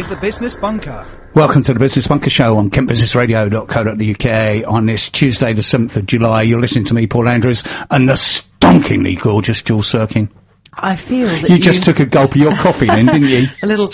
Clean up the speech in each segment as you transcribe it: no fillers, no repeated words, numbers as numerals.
The Business Bunker. Welcome to the Business Bunker Show on kentbusinessradio.co.uk on this Tuesday the 7th of July. You're listening to me, Paul Andrews, and the stonkingly gorgeous Jules Sirkin. I feel that you just took a gulp of your coffee then, didn't you? A little...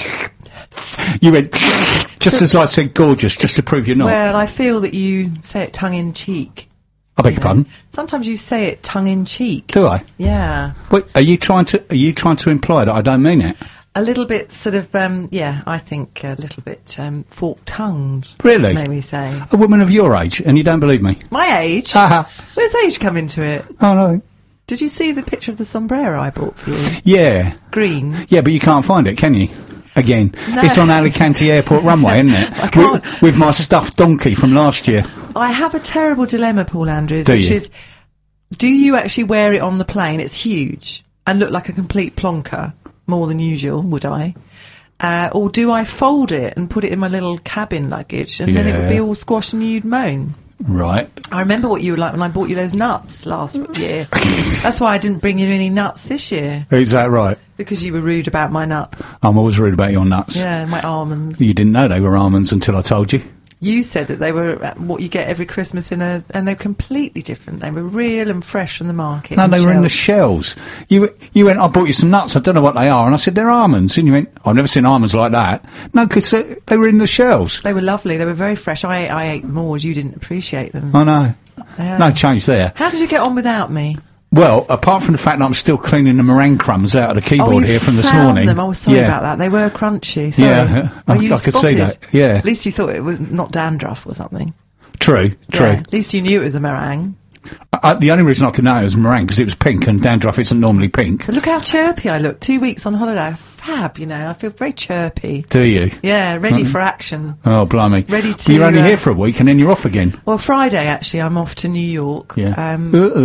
You went just as I said gorgeous, just to prove you're not. Well, I feel that you say it tongue-in-cheek. I beg your pardon? Sometimes you say it tongue-in-cheek. Do I? Yeah. Wait, are you trying to imply that I don't mean it? A little bit sort of, I think a little bit fork-tongued. Really? May we say. A woman of your age, and you don't believe me? My age? Haha. Where's age come into it? Oh, no. Did you see the picture of the sombrero I bought for you? Yeah. Green. Yeah, but you can't find it, can you? Again. No. It's on Alicante Airport runway, isn't it? I can't. With my stuffed donkey from last year. I have a terrible dilemma, Paul Andrews, Do which you? is, do you actually wear it on the plane? It's huge and look like a complete plonker, more than usual, would I? Or do I fold it and put it in my little cabin luggage and then it would be all squash and you'd moan? Right. I remember what you were like when I bought you those nuts last year. That's why I didn't bring you any nuts this year. Is that right? Because you were rude about my nuts. I'm always rude about your nuts. Yeah, my almonds. You didn't know they were almonds until I told you. You said that they were what you get every Christmas and they're completely different. They were real and fresh from the market. No, they were in the shells. You went, I bought you some nuts, I don't know what they are, and I said, they're almonds. And you went, I've never seen almonds like that. No, because they were in the shells. They were lovely, they were very fresh. I ate them all as you didn't appreciate them. I know. Yeah. No change there. How did you get on without me? Well, apart from the fact that I'm still cleaning the meringue crumbs out of the keyboard here from this morning. Them. I was sorry about that. They were crunchy. Sorry. Yeah, I could see that. Yeah. At least you thought it was not dandruff or something. True. Yeah, at least you knew it was a meringue. The only reason I could know it was meringue because it was pink and dandruff isn't normally pink. But look how chirpy I look. 2 weeks on holiday. Fab, you know. I feel very chirpy. Do you? Yeah, ready for action. Oh, blimey. Ready to... You're only here for a week and then you're off again. Well, Friday, actually, I'm off to New York. Yeah.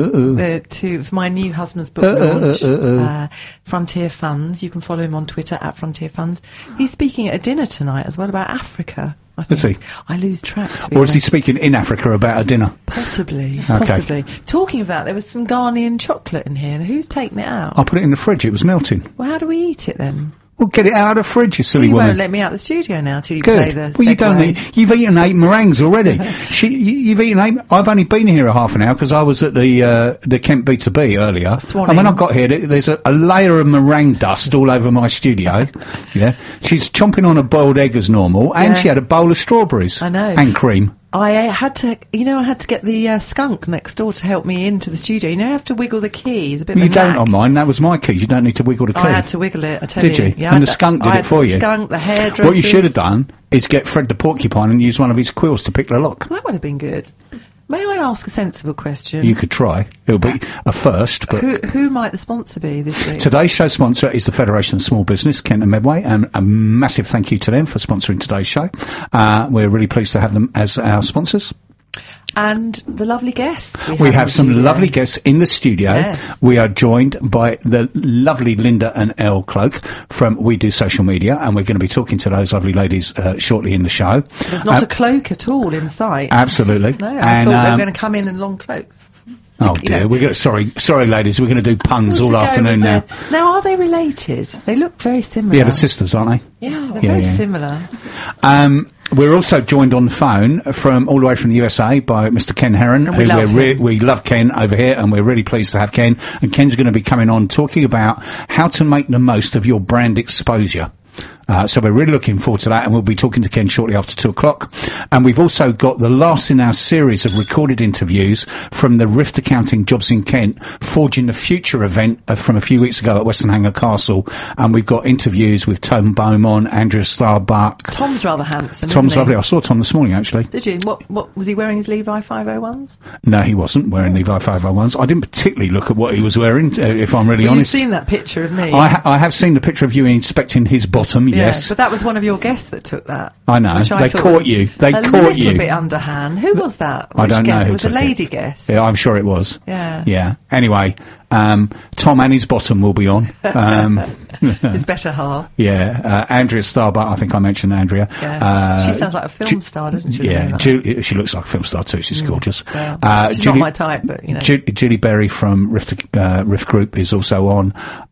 For my new husband's book launch, Frontier Funds. You can follow him on Twitter, @FrontierFunds. He's speaking at a dinner tonight as well about Africa. I think. Is he? I lose track. Or is he speaking in Africa about a dinner? Possibly. Okay. Possibly. Talking about, there was some Ghanaian chocolate in here. Who's taken it out? I put it in the fridge. It was melting. Well, how do we eat it then? Well, get it out of the fridge, you silly you woman. won't let me out the studio now till you Good. play the Well, you don't segue. need... You've eaten 8 meringues already. You've eaten 8... I've only been here a half an hour because I was at the Kent B2B earlier. Swanning. And when I got here, there's a layer of meringue dust all over my studio. Yeah. She's chomping on a boiled egg as normal, and she had a bowl of strawberries. I know. And cream. I had to get the skunk next door to help me into the studio. You know, I have to wiggle the key. It's a bit of a You don't knack. on mine. That was my key. You don't need to wiggle the key. I had to wiggle it, I tell you. Did you? Yeah, And the skunk did it for you? The skunk, the hairdressers. What you should have done is get Fred the porcupine and use one of his quills to pick the lock. Well, that would have been good. May I ask a sensible question? You could try. It'll be a first, but... Who might the sponsor be this week? Today's show sponsor is the Federation of Small Business, Kent and Medway, and a massive thank you to them for sponsoring today's show. We're really pleased to have them as our sponsors. And the lovely guests. We have some lovely guests in the studio. Yes. We are joined by the lovely Linda and Elle Cloak from We Do Social Media, and we're going to be talking to those lovely ladies shortly in the show. There's not a cloak at all in sight. Absolutely. No, I thought they were going to come in long cloaks. Oh dear, we're going to, sorry ladies, we're going to do puns all afternoon now. Now, are they related? They look very similar. Yeah, they're sisters, aren't they? Yeah, they're very similar. We're also joined on the phone from all the way from the USA by Mr. Ken Heron. And we love Ken over here, and we're really pleased to have Ken. And Ken's going to be coming on talking about how to make the most of your brand exposure. So we're really looking forward to that, and we'll be talking to Ken shortly after 2 o'clock. And we've also got the last in our series of recorded interviews from the Rift Accounting Jobs in Kent Forging the Future event from a few weeks ago at Western Hanger Castle. And we've got interviews with Tom Beaumont, Andrea Starbuck. Tom's rather handsome, Tom's isn't he? lovely. I saw Tom this morning, actually. Did you? What was he wearing? His Levi 501s? No, he wasn't wearing Levi 501s. I didn't particularly look at what he was wearing, if I'm really honest. You've seen that picture of me? I have seen the picture of you inspecting his bottom, yes. But that was one of your guests that took that. I know. They caught you. They caught you. A little bit underhand. Who was that? I don't know. It was a lady guest. Yeah, I'm sure it was. Yeah. Yeah. Anyway, Tom and his bottom will be on. His better half. Yeah, Andrea Starbuck, I think I mentioned Andrea. Yeah. She sounds like a film star, doesn't she? Yeah, she looks like a film star too. She's gorgeous. Well, she's not my type, but, you know. Julie Berry from Rift Group is also on,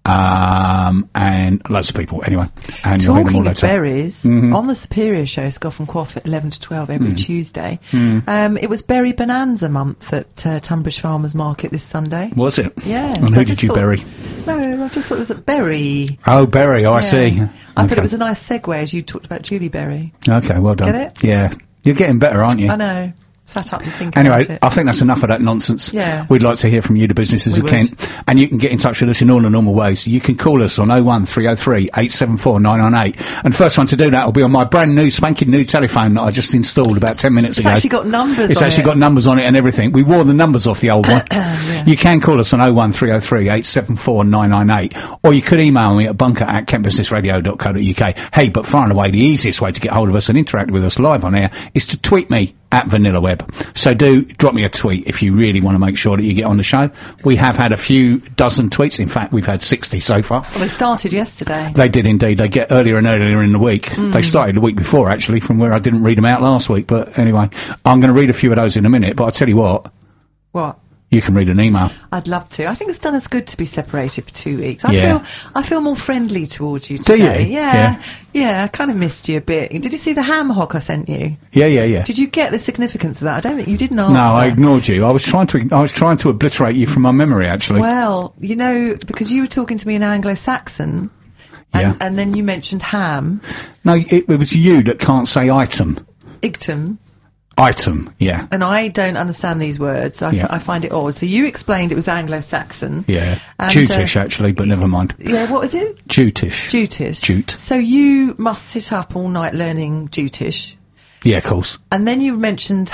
and loads of people, anyway. And talking of berries, on the Superior Show, Scoff and Quaff at 11 to 12 every Tuesday, it was Berry Bonanza month at Tunbridge Farmers Market this Sunday. Was it? Yeah. And who did you berry? No, I just thought it was at Berry. Oh, Berry, I see. I thought it was a nice segue as you talked about Julie Berry. Okay, well done. Get it? Yeah. You're getting better, aren't you? I know. Sat up and think anyway, about it. I think that's enough of that nonsense. Yeah. We'd like to hear from you, the businesses of Kent. And you can get in touch with us in all the normal ways. You can call us on 01303 874 998. And first one to do that will be on my brand new, spanking new telephone that I just installed about 10 minutes ago. It's actually got numbers on it. It's actually got numbers on it and everything. We wore the numbers off the old one. Yeah. You can call us on 01303 874 998. Or you could email me at bunker@kentbusinessradio.co.uk. Hey, but far and away the easiest way to get hold of us and interact with us live on air is to tweet me at VanillaWeb. So do drop me a tweet if you really want to make sure that you get on the show. We have had a few dozen tweets. In fact, we've had 60 so far. Well, they started yesterday. They did indeed. They get earlier and earlier in the week. They started the week before, actually, from where I didn't read them out last week. But anyway, I'm going to read a few of those in a minute. But I'll tell you what. What? You can read an email. I'd love to. I think it's done us good to be separated for 2 weeks. I feel more friendly towards you today. Do you? Yeah. I kind of missed you a bit. Did you see the ham hock I sent you? Yeah. Did you get the significance of that? I don't think you didn't answer. No, I ignored you. I was trying to obliterate you from my memory, actually. Well, you know, because you were talking to me in Anglo-Saxon, and then you mentioned ham. No, it was you that can't say item. Ictum. Item, yeah. And I don't understand these words. I find it odd. So you explained it was Anglo-Saxon. Yeah. Jutish, actually, but never mind. Yeah, what is it? Jutish. Jute. So you must sit up all night learning Jutish. Yeah, of course. And then you mentioned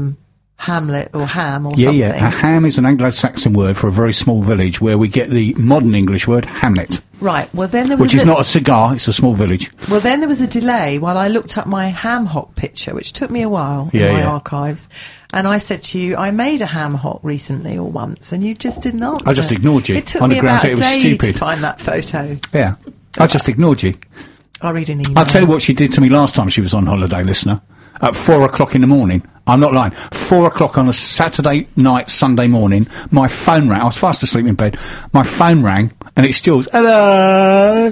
Hamlet or ham or something. Yeah. A ham is an Anglo-Saxon word for a very small village where we get the modern English word Hamlet. Right. Well, then there was which is not a cigar, it's a small village. Well, then there was a delay while I looked up my ham hock picture, which took me a while in my archives. And I said to you, I made a ham hock recently or once, and you just didn't answer. I just ignored you. It took on me the grounds about a that it was day stupid. to find that photo. Yeah. I just ignored you. I'll read an email. I'll tell you what she did to me last time she was on holiday, listener. At 4 o'clock in the morning. I'm not lying. 4 o'clock on a Saturday night, Sunday morning, my phone rang. I was fast asleep in bed. My phone rang, and it's Jules. Hello!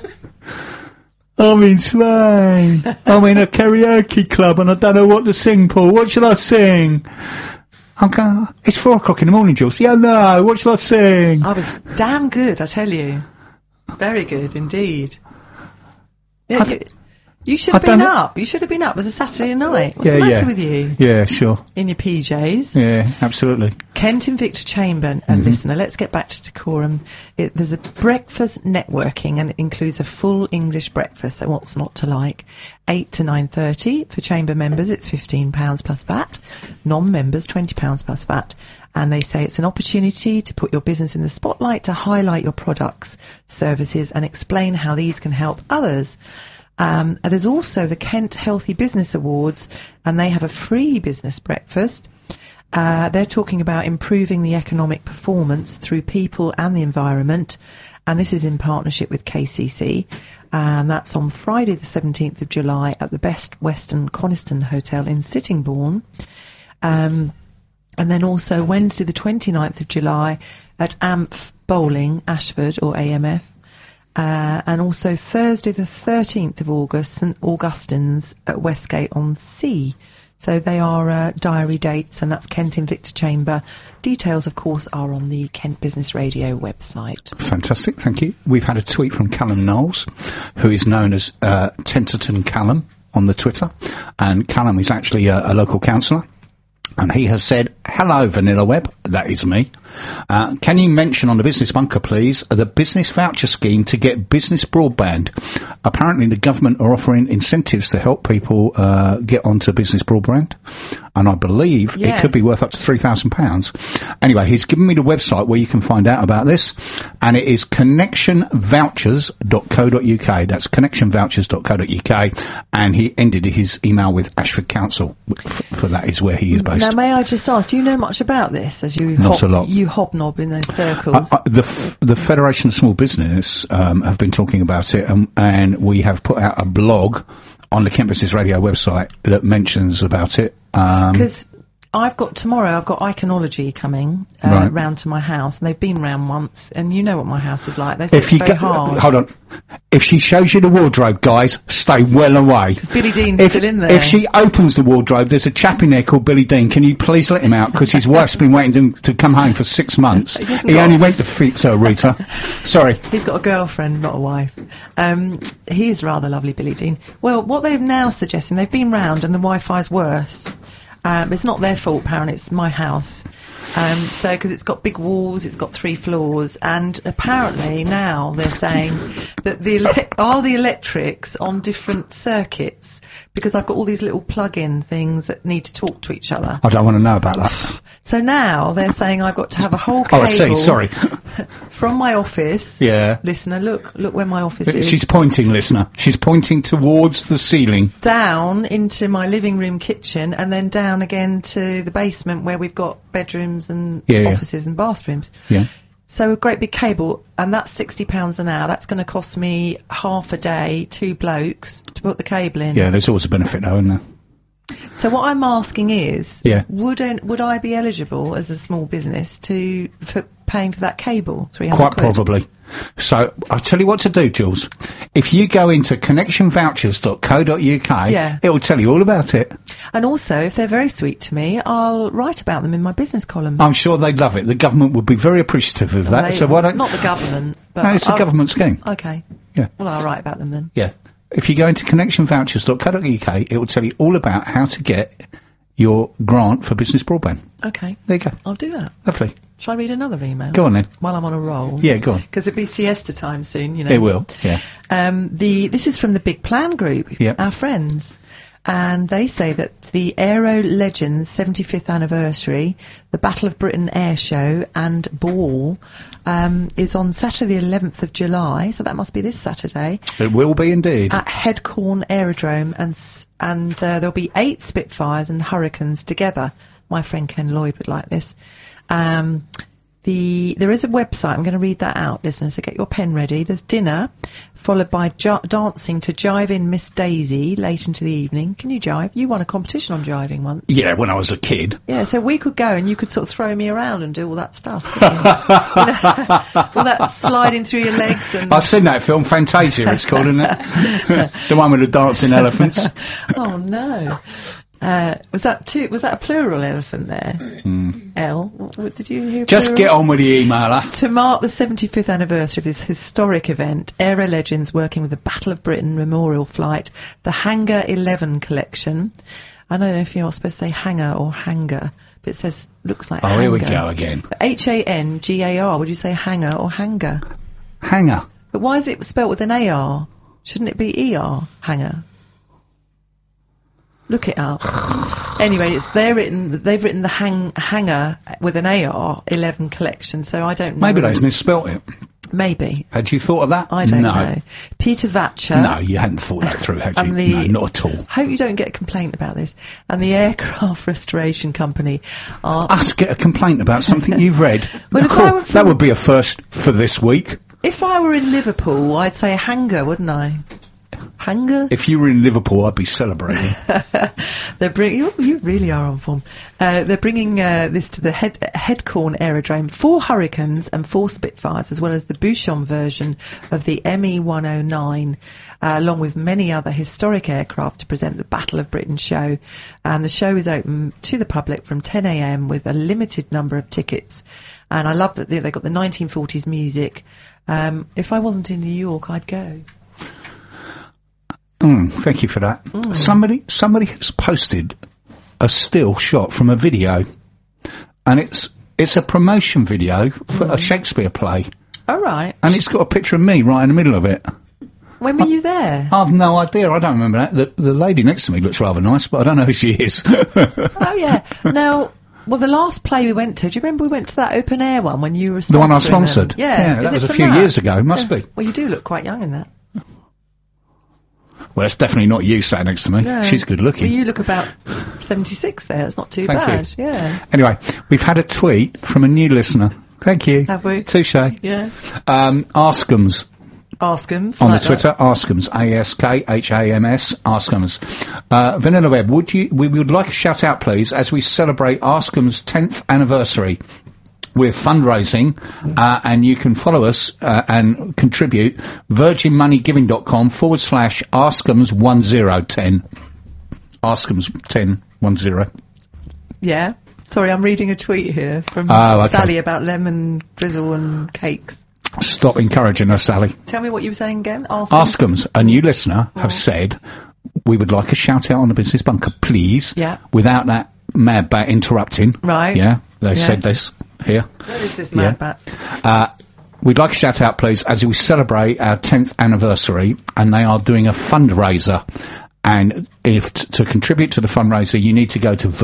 I'm in Spain. I'm in a karaoke club, and I don't know what to sing, Paul. What shall I sing? I'm going, it's 4 o'clock in the morning, Jules. Yeah, no, what shall I sing? I was damn good, I tell you. Very good, indeed. Yeah, you should have been up. You should have been up. It was a Saturday night. What's the matter with you? Yeah, sure. In your PJs. Yeah, absolutely. Kent and Victor Chamber, a listener. Let's get back to decorum. There's a breakfast networking, and it includes a full English breakfast. So what's not to like? 8 to 9:30 for Chamber members. It's £15 plus VAT. Non-members £20 plus VAT. And they say it's an opportunity to put your business in the spotlight, to highlight your products, services, and explain how these can help others. And there's also the Kent Healthy Business Awards, and they have a free business breakfast. They're talking about improving the economic performance through people and the environment, and this is in partnership with KCC. That's on Friday the 17th of July at the Best Western Coniston Hotel in Sittingbourne. And then also Wednesday the 29th of July at AMF Bowling, Ashford, or AMF. And also Thursday the 13th of August, St Augustine's at Westgate-on-Sea. So they are diary dates, and that's Kent in Victor Chamber. Details, of course, are on the Kent Business Radio website. Fantastic, thank you. We've had a tweet from Callum Knowles, who is known as Tenterton Callum on the Twitter. And Callum is actually a local councillor. And he has said, hello, VanillaWeb, that is me. Can you mention on the Business Bunker, please, the business voucher scheme to get business broadband? Apparently the government are offering incentives to help people get onto business broadband. And I believe it could be worth up to £3,000. Anyway, he's given me the website where you can find out about this. And it is connectionvouchers.co.uk. That's connectionvouchers.co.uk. And he ended his email with Ashford Council. For that is where he is based. Now, may I just ask, Do you know much about this as you Not a lot. you hobnob in those circles? The Federation of Small Business have been talking about it, and we have put out a blog on the Kent Business Radio website that mentions about it. Because I've got Iconology coming Right. round to my house, and they've been round once, and you know what my house is like. They say If it's you very hard. hold on, if she shows you the wardrobe, guys, stay well away. Because Billy Dean's still in there. If she opens the wardrobe, there's a chap in there called Billy Dean. Can you please let him out? Because his wife's been waiting to come home for 6 months. He only went to fix her, Rita. Sorry. He's got a girlfriend, not a wife. He is rather lovely, Billy Dean. Well, what they've now suggesting, they've been round and the Wi-Fi's worse. It's not their fault, apparently, it's my house. Because it's got big walls, it's got 3 floors, and apparently now they're saying that the electrics on different circuits, because I've got all these little plug-in things that need to talk to each other. I don't want to know about that. So now they're saying I've got to have a whole cable. Oh, I see. Sorry. From my office. Yeah. Listener, look where my office is. She's pointing, listener. She's pointing towards the ceiling. Down into my living room kitchen, and then down again to the basement where we've got bedrooms and offices and bathrooms. Yeah. So a great big cable, and that's £60 an hour. That's going to cost me half a day, 2 blokes to put the cable in. Yeah, there's always a benefit though, isn't there? So what I'm asking is, Yeah. would I be eligible as a small business for paying for that cable? 300 Quite quid? probably. So I'll tell you what to do, Jules. If you go into connectionvouchers.co.uk, Yeah. it will tell you all about it. And also, if they're very sweet to me, I'll write about them in my business column. I'm sure they'd love it. The government would be very appreciative of that. So why don't... Not the government, but No, it's a government scheme. Okay. Yeah. Well, I'll write about them then. Yeah. If you go into connectionvouchers.co.uk, it will tell you all about how to get your grant for business broadband. Okay. There you go. I'll do that. Lovely. Shall I read another email? Go on then. While I'm on a roll. Yeah, go on. Because it'll be siesta time soon, you know. It will, yeah. This is from the Big Plan Group, Yep. our friends. And they say that the Aero Legends 75th anniversary, the Battle of Britain Air Show and Ball, is on Saturday the 11th of July, so that must be this Saturday, It will be indeed. at Headcorn Aerodrome, and there'll be 8 Spitfires and Hurricanes together. My friend Ken Lloyd would like this. There is a website, I'm going to read that out, listeners, so get your pen ready. There's dinner, followed by dancing to Jive in Miss Daisy late into the evening. Can you jive? You won a competition on jiving once. Yeah, when I was a kid. Yeah, so we could go and you could sort of throw me around and do all that stuff. You know? All that sliding through your legs and... I've seen that film, Fantasia it's called, isn't it? The one with the dancing elephants. Oh, no. Was that a plural elephant there? L? What did you hear? Just plural? get on with the emailer. To mark the 75th anniversary of this historic event, Aero Legends, working with the Battle of Britain Memorial Flight, the Hangar 11 collection. I don't know if you're supposed to say hanger or hanger, but it says, looks like hanger. Oh, here we go again. Hangar. Would you say hanger or hanger? Hanger. But why is it spelt with an AR? Shouldn't it be ER? Hanger. Look it up. Anyway, they've written the hanger with an AR 11 collection, so I don't know. Maybe they've misspelt it. Maybe. Had you thought of that? I don't No. know. Peter Vatcher. No, you hadn't thought that through, had you? No, not at all. Hope you don't get a complaint about this. And the Aircraft Restoration Company are... Us get a complaint about something you've read? Well, if Cool. I were from- That would be a first for this week. If I were in Liverpool, I'd say hangar, wouldn't I? Hangar? If you were in Liverpool, I'd be celebrating. They're you really are on form. They're bringing this to the Headcorn Aerodrome, 4 Hurricanes and 4 Spitfires, as well as the Bouchon version of the ME-109, along with many other historic aircraft to present the Battle of Britain show. And the show is open to the public from 10 a.m. with a limited number of tickets. And I love that they've got the 1940s music. If I wasn't in New York, I'd go. Thank you for that. Somebody has posted a still shot from a video, and it's a promotion video for a Shakespeare play, All right. and it's got a picture of me right in the middle of it. When were you there? I've no idea. I don't remember that. The lady next to me looks rather nice, but I don't know who she is. Oh, yeah. Now, well, the last play we went to, do you remember we went to that open air one when you were sponsoring The one I them? sponsored. Yeah. that Is was it a from few that? years ago. Must be. Well, you do look quite young in that. Well, it's definitely not you sat next to me. No. She's good looking. Well, you look about 76 there. It's not too Thank bad. you. Yeah. Anyway, we've had a tweet from a new listener. Thank you. Have we? Touche. Yeah. Askums. Askums. On like the Twitter, Askums, ASKHAMS, Askums. Vanilla Web, we would like a shout out, please, as we celebrate Askums' 10th anniversary. We're fundraising, and you can follow us and contribute. virginmoneygiving.com/Askums1010. Askums1010. Yeah. Sorry, I'm reading a tweet here from okay. Sally about lemon drizzle and cakes. Stop encouraging us, Sally. Tell me what you were saying again. Askums, a new listener, have said, we would like a shout out on the Business Bunker, please. Yeah. Without that mad bat interrupting. Right. Yeah, they said this here. What is this mad bat? We'd like a shout out, please, as we celebrate our 10th anniversary, and they are doing a fundraiser. And to contribute to the fundraiser, you need to go to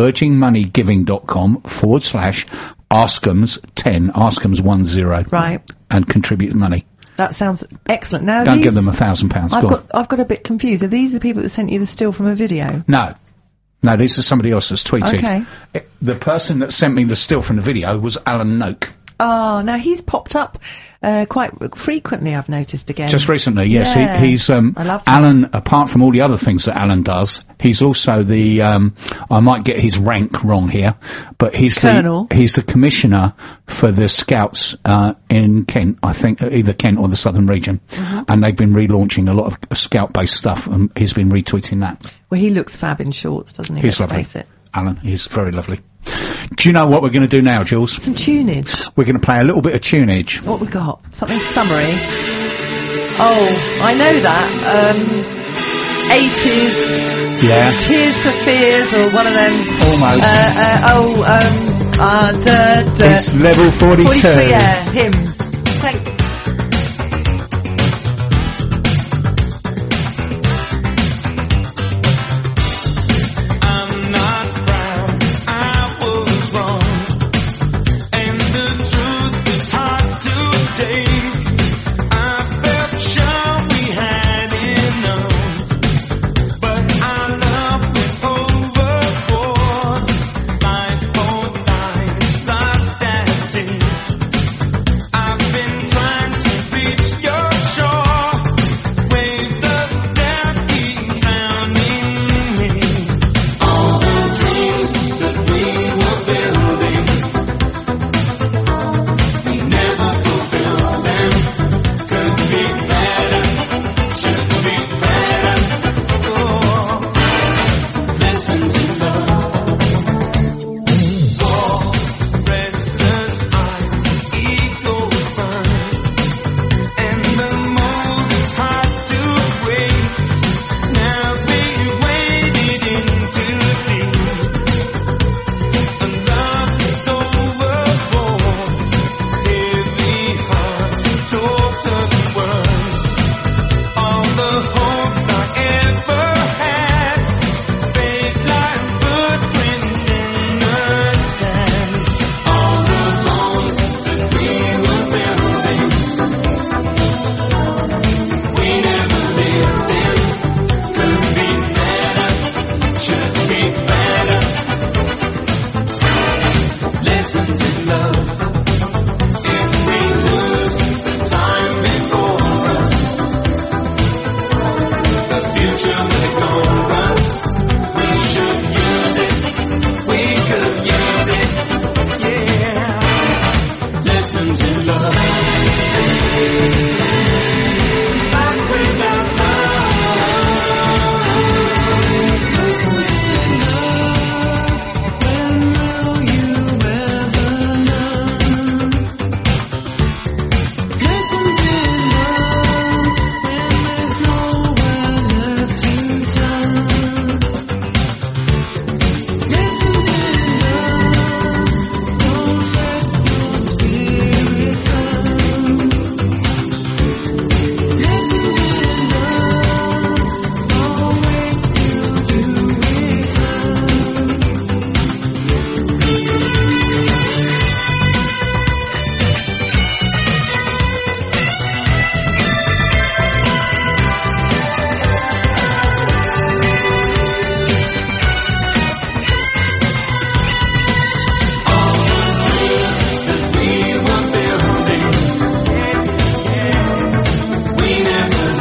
virginmoneygiving.com/Askums10, Askums10. Right. And contribute money. That sounds excellent. Now, Don't give them £1,000. I've got a bit confused. Are these the people that sent you the still from a video? No, this is somebody else that's tweeted. Okay. The person that sent me the still from the video was Alan Noak. Oh, now he's popped up quite frequently, I've noticed again. Just recently, yes. Yeah. He's I love Alan, apart from all the other things that Alan does, he's also the, I might get his rank wrong here, but he's Colonel. He's the commissioner for the Scouts in Kent, I think, either Kent or the Southern region. Mm-hmm. And they've been relaunching a lot of Scout-based stuff, and he's been retweeting that. Well, he looks fab in shorts, doesn't he? He's Let's lovely. face it. Alan, he's very lovely. Do you know what we're going to do now, Jules? Some tunage. We're going to play a little bit of tunage. What we got? Something summery. Oh, I know that. 80s. Yeah. Tears for Fears, or one of them. Almost. It's level 42. Yeah, him. Thank you. I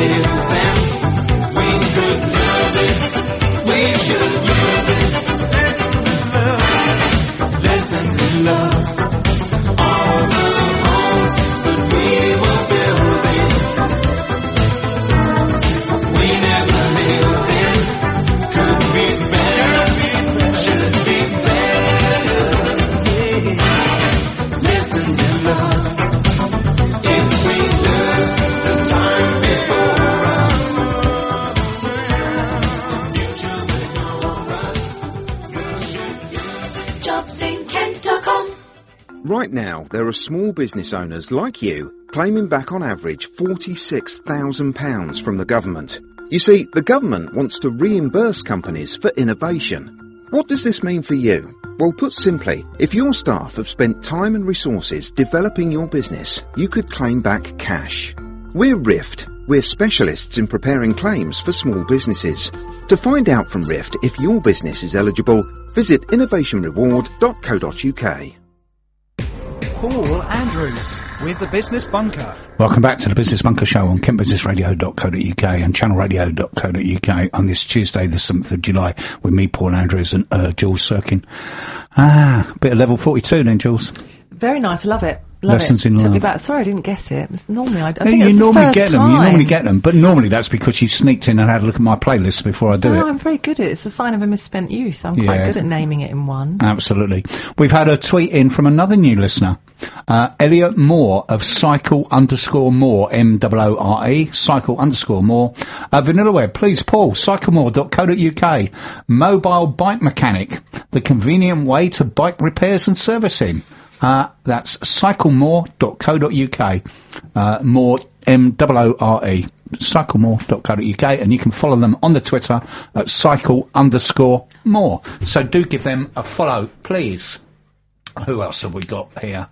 live then. We could lose it, we should use it. Lessons in love. All the homes that we were building, we never lived in. Could be better, should be better. Lessons in love. If we lose the time before us, the future before us, we should use it. JobsInKent.com. Right now, there are small business owners like you claiming back on average £46,000 from the government. You see, the government wants to reimburse companies for innovation. What does this mean for you? Well, put simply, if your staff have spent time and resources developing your business, you could claim back cash. We're Rift. We're specialists in preparing claims for small businesses. To find out from Rift if your business is eligible, visit innovationreward.co.uk. Paul Andrews with the Business Bunker. Welcome back to the Business Bunker Show on kentbusinessradio.co.uk and channelradio.co.uk on this Tuesday, the 7th of July, with me, Paul Andrews, and Jules Sirkin. Bit of level 42 then, Jules. Very nice, I love it. Lessons in Took love. me back. Sorry, I didn't get it. Normally, I think you it's the normally first get them. time. You normally get them, but normally that's because you sneaked in and had a look at my playlist before I do No, it. I'm very good at it. It's a sign of a misspent youth. I'm quite Yeah. good at naming it in one. Absolutely. We've had a tweet in from another new listener, Elliot Moore of cycle_more, MOORE, cycle_more. Vanilla Web, please, Paul, cyclemore.co.uk, mobile bike mechanic, the convenient way to bike repairs and servicing. That's cyclemore.co.uk, more, MOORE, cyclemore.co.uk, and you can follow them on the Twitter at cycle_more. So do give them a follow, please. Who else have we got here?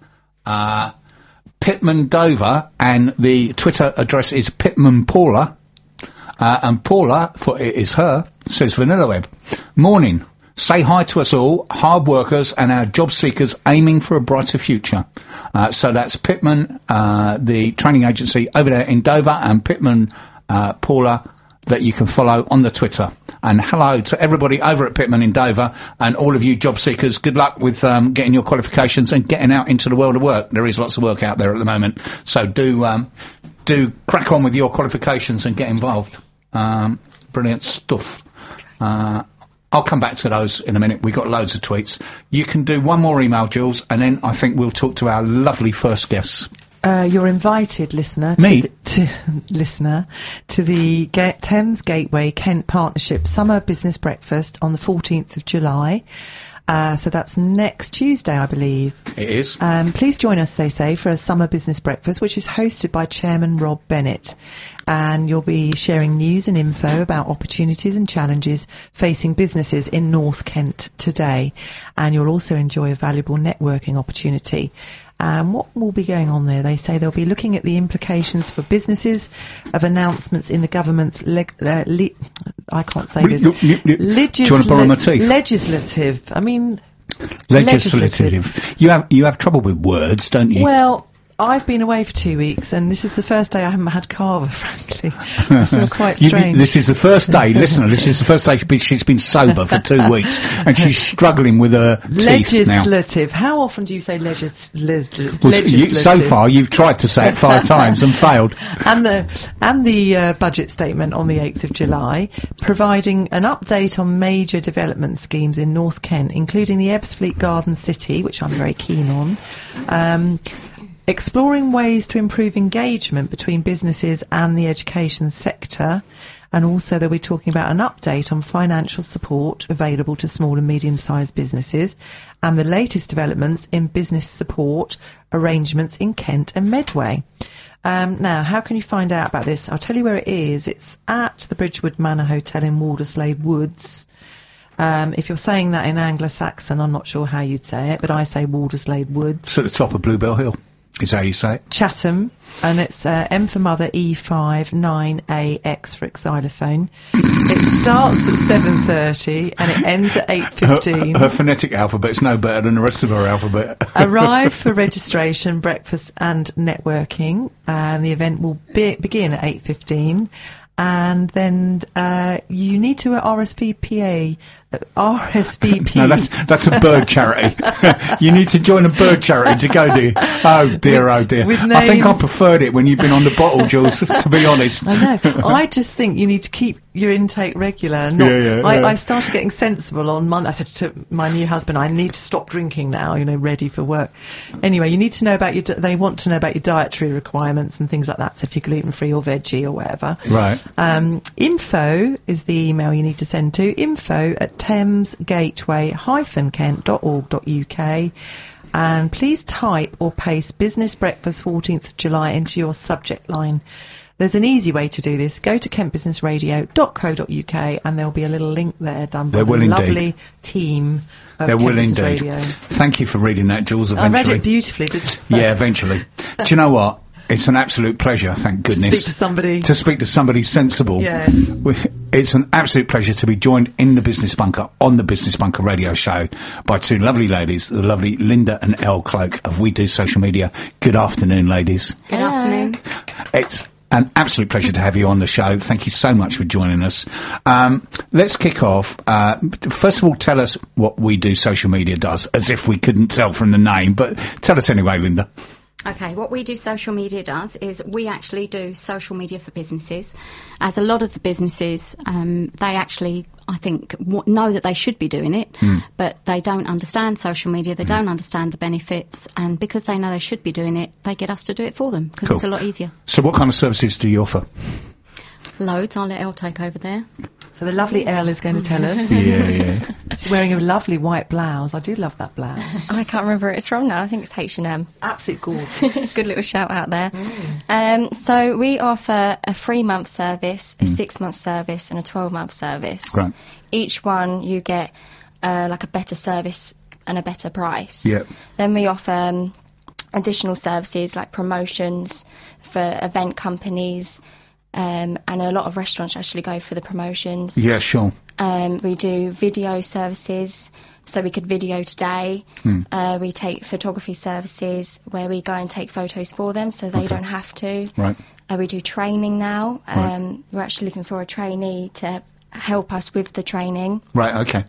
Pitman Dover, and the Twitter address is Pitman Paula, and Paula, for it is her, says Vanilla Web, morning. Say hi to us all, hard workers and our job seekers aiming for a brighter future. So that's Pitman, the training agency over there in Dover, and Pitman Paula, that you can follow on the Twitter. And hello to everybody over at Pitman in Dover, and all of you job seekers. Good luck with getting your qualifications and getting out into the world of work. There is lots of work out there at the moment, so do crack on with your qualifications and get involved. Brilliant stuff. I'll come back to those in a minute. We've got loads of tweets. You can do one more email, Jules, and then I think we'll talk to our lovely first guests. You're invited, listener. Me? To the Thames Gateway Kent Partnership Summer Business Breakfast on the 14th of July. So that's next Tuesday, I believe. It is. Please join us, they say, for a summer business breakfast, which is hosted by Chairman Rob Bennett. And you'll be sharing news and info about opportunities and challenges facing businesses in North Kent today. And you'll also enjoy a valuable networking opportunity. What will be going on there? They say they'll be looking at the implications for businesses of announcements in the government's I can't say this. Do you want to borrow my teeth? Legislative. I mean, Legislative. You have trouble with words, don't you? well, I've been away for 2 weeks, and this is the first day I haven't had kava, frankly. I feel quite strange. This is the first day, listener, this is the first day she's been sober for 2 weeks, and she's struggling with her teeth now. Legislative. How often do you say legislative? Well, so far, you've tried to say it 5 times and failed. And the budget statement on the 8th of July, providing an update on major development schemes in North Kent, including the Ebbsfleet Garden City, which I'm very keen on, exploring ways to improve engagement between businesses and the education sector, and also they'll be talking about an update on financial support available to small and medium-sized businesses, and the latest developments in business support arrangements in Kent and Medway. Now, how can you find out about this? I'll tell you where it is. It's at the Bridgewood Manor Hotel in Walderslade Woods. If you're saying that in Anglo-Saxon, I'm not sure how you'd say it, but I say Walderslade Woods. It's at the top of Bluebell Hill. Is how you say it? Chatham, and it's M for mother, E5 9AX for xylophone. It starts at 7:30 and it ends at 8:15. Her phonetic alphabet's no better than the rest of her alphabet. Arrive for registration, breakfast and networking, and the event will begin at 8:15. And then you need to RSVP. No, that's a bird charity. You need to join a bird charity to go, do you? Oh dear, oh dear. With I think I names. preferred it when you've been on the bottle, Jules, to be honest. I know. I just think you need to keep your intake regular. Not, Yeah. I started getting sensible on Monday. I said to my new husband, I need to stop drinking now, ready for work. Anyway, you need to know about they want to know about your dietary requirements and things like that. So if you're gluten-free or veggie or whatever. Right. Info is the email you need to send to, info@thamesgateway-kent.org.uk. And please type or paste Business Breakfast 14th of July into your subject line. There's an easy way to do this. Go to kentbusinessradio.co.uk and there'll be a little link there done by There will the indeed. lovely team of There Kent will Business indeed. Radio. Thank you for reading that, Jules, I eventually. read it beautifully, didn't I? Yeah, eventually. Do you know what? It's an absolute pleasure, thank goodness. Speak to somebody. To speak to somebody sensible. Yes. It's an absolute pleasure to be joined in the Business Bunker, on the Business Bunker radio show, by two lovely ladies, the lovely Linda and Elle Cloak of We Do Social Media. Good afternoon, ladies. Good afternoon. It's an absolute pleasure to have you on the show. Thank you so much for joining us. Let's kick off. First of all, tell us what We Do Social Media does, as if we couldn't tell from the name, but tell us anyway, Linda. Okay, what We Do Social Media does is we actually do social media for businesses. As a lot of the businesses, they actually, I think, know that they should be doing it, but they don't understand social media, they don't understand the benefits, and because they know they should be doing it, they get us to do it for them, because Cool. it's a lot easier. So what kind of services do you offer? Loads, I'll let Elle take over there. So the lovely Elle is going to tell us. Yeah. She's wearing a lovely white blouse. I do love that blouse. I can't remember where it's from now. I think it's H&M. Absolute gorgeous. Good little shout out there. So we offer a 3-month service, a 6-month service, and a 12-month service. Great. Each one you get like a better service and a better price. Yeah. Then we offer additional services like promotions for event companies. And a lot of restaurants actually go for the promotions. Yeah, sure. We do video services, so we could video today. We take photography services where we go and take photos for them so they don't have to. Right. We do training now. Right. We're actually looking for a trainee to help us with the training. Right, okay.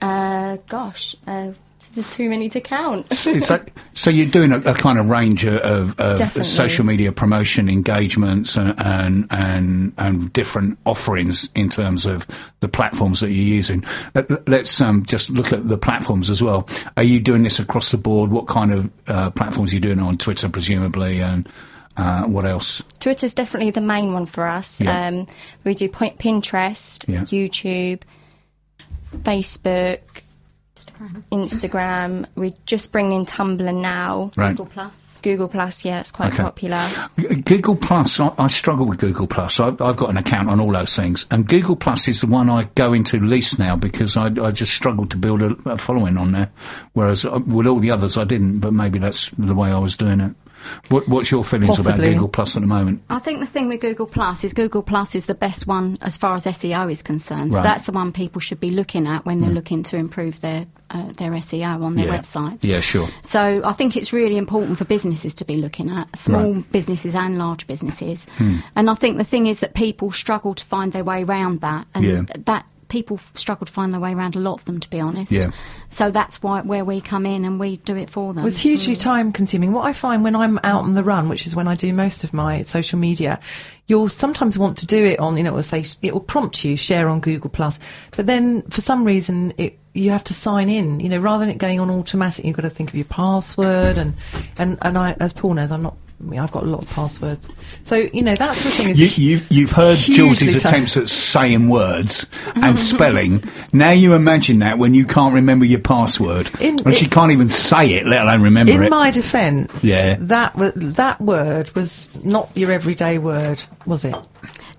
There's too many to count. So you're doing a kind of range of Definitely. social media promotion engagements and different offerings in terms of the platforms that you're using. Let's just look at the platforms as well. Are you doing this across the board? What kind of platforms are you doing on Twitter, presumably, and what else? Twitter's definitely the main one for us. Yeah. We do Pinterest, Yeah. YouTube, Facebook, Instagram. We're just bringing in Tumblr now. Right. Google Plus, yeah, it's quite Okay. popular. Google Plus, I struggle with Google Plus. I've got an account on all those things, and Google Plus is the one I go into least now because I just struggled to build a following on there, whereas with all the others I didn't. But maybe that's the way I was doing it. What's your feelings about Possibly. Google Plus at the moment? I think the thing with Google Plus is the best one as far as SEO is concerned. So Right. that's the one people should be looking at when they're looking to improve their SEO on their websites. Yeah, sure. So I think it's really important for businesses to be looking at, small businesses and large businesses. And I think the thing is that people struggle to find their way around that, and that people struggle to find their way around a lot of them, to be honest. Yeah. So that's where we come in and we do it for them. Well, it's hugely time consuming. What I find when I'm out on the run, which is when I do most of my social media, you'll sometimes want to do it on, it will say, it will prompt you, share on Google Plus, but then for some reason you have to sign in, rather than it going on automatic, you've got to think of your password and I, as Paul knows, I've got a lot of passwords. So, that sort of thing is... You've heard hugely Jules's attempts at saying words and spelling. Now you imagine that when you can't remember your password. And she can't even say it, let alone remember it. In my defence, Yeah. that word was not your everyday word, was it?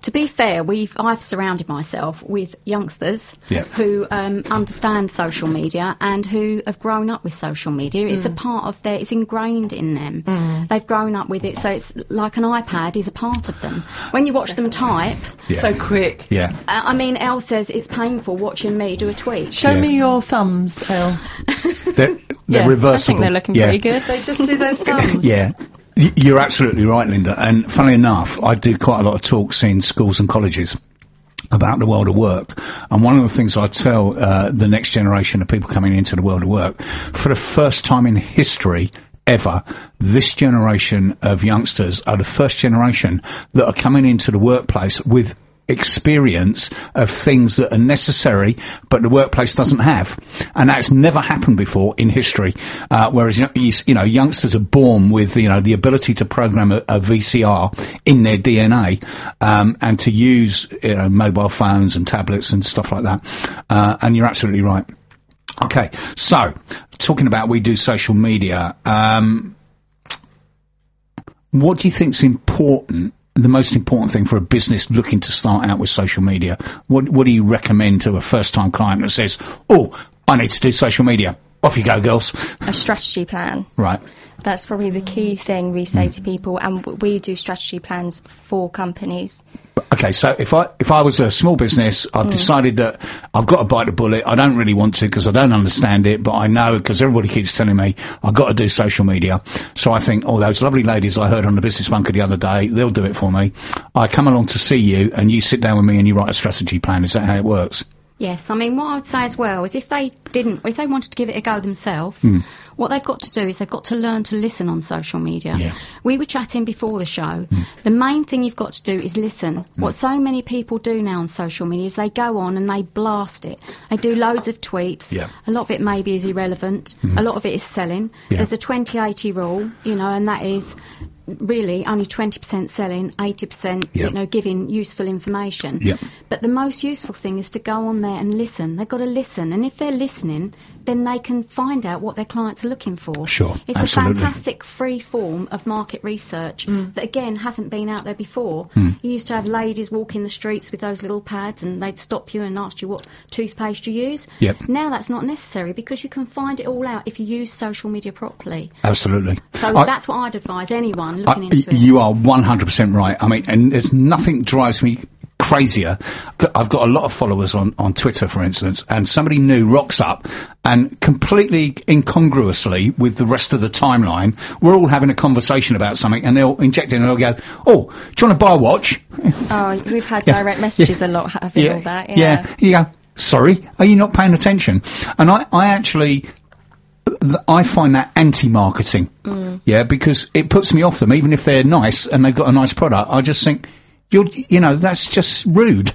To be fair, I've surrounded myself with youngsters Yeah. who understand social media and who have grown up with social media. It's a part of it's ingrained in them. They've grown up with it, so it's like an iPad is a part of them. When you watch them type, Yeah. So quick. Yeah. I mean, Elle says it's painful watching me do a tweet. Show Yeah. me your thumbs, Elle. They're Yeah, I reversible. I think they're looking yeah. pretty good. They just do those thumbs. Yeah. You're absolutely right, Linda. And funnily enough, I do quite a lot of talks in schools and colleges about the world of work. And one of the things I tell the next generation of people coming into the world of work, for the first time in history ever, this generation of youngsters are the first generation that are coming into the workplace with experience of things that are necessary but the workplace doesn't have, and that's never happened before in history, whereas you know youngsters are born with the ability to program a VCR in their DNA, and to use mobile phones and tablets and stuff like that, and you're absolutely right. Okay, so talking about we do social media, what do you think's important? The most important thing for a business looking to start out with social media? What do you recommend to a first-time client that says, "Oh, I need to do social media"? Off you go, girls. A strategy plan. Right. That's probably the key thing we say to people, and we do strategy plans for companies. Okay, so if I was a small business, I've decided that I've got to bite the bullet. I don't really want to because I don't understand it, but I know because everybody keeps telling me I've got to do social media. So I think, oh, those lovely ladies I heard on the Business Bunker the other day, they'll do it for me. I come along to see you and you sit down with me and you write a strategy plan. Is that how it works? Yes, I mean, what I would say as well is if they wanted to give it a go themselves, what they've got to do is they've got to learn to listen on social media. Yeah. We were chatting before the show. The main thing you've got to do is listen. What so many people do now on social media is they go on and they blast it. They do loads of tweets. Yeah. A lot of it maybe is irrelevant. A lot of it is selling. Yeah. There's a 20-80 rule, and that is really only 20% selling, 80% giving useful information. Yep. But the most useful thing is to go on there and listen. They've got to listen, and if they're listening, then they can find out what their clients are looking for. Sure, It's absolutely. a fantastic free form of market research that again hasn't been out there before. You used to have ladies walking the streets with those little pads and they'd stop you and ask you what toothpaste you use. Yep. Now that's not necessary because you can find it all out if you use social media properly. Absolutely. So that's what I'd advise anyone looking into it. You are 100% right. I mean, and there's nothing drives me crazier. I've got a lot of followers on Twitter, for instance, and somebody new rocks up and completely incongruously with the rest of the timeline, we're all having a conversation about something and they'll inject it and they'll go, "Oh, do you want to buy a watch?" Oh, we've had direct messages a lot having all that. Yeah. You go, "Sorry, are you not paying attention?" And I actually... I find that anti-marketing, because it puts me off them, even if they're nice and they've got a nice product. I just think, that's just rude.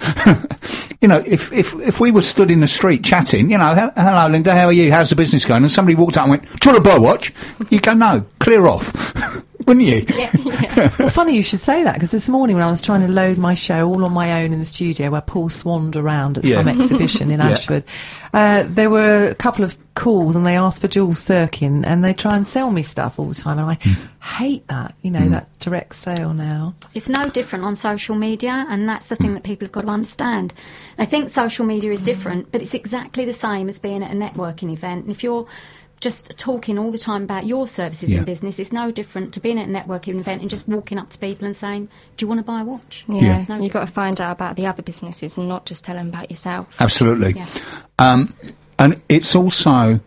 If we were stood in the street chatting, hello Linda, how are you? How's the business going? And somebody walked out and went, "Do you want to buy a watch?" You go, "No, clear off." Wouldn't you? Yeah. Well, funny you should say that, because this morning when I was trying to load my show all on my own in the studio where Paul swanned around at some exhibition in Ashford, there were a couple of calls and they asked for Jules Sirkin and they try and sell me stuff all the time, and I hate that, that direct sale now. It's no different on social media, and that's the thing that people have got to understand. I think social media is different, but it's exactly the same as being at a networking event. And if you're just talking all the time about your services in business, it's no different to being at a networking event and just walking up to people and saying, "Do you want to buy a watch?" Yeah. No You've got to find out about the other businesses and not just tell them about yourself. Absolutely. Yeah. And it's also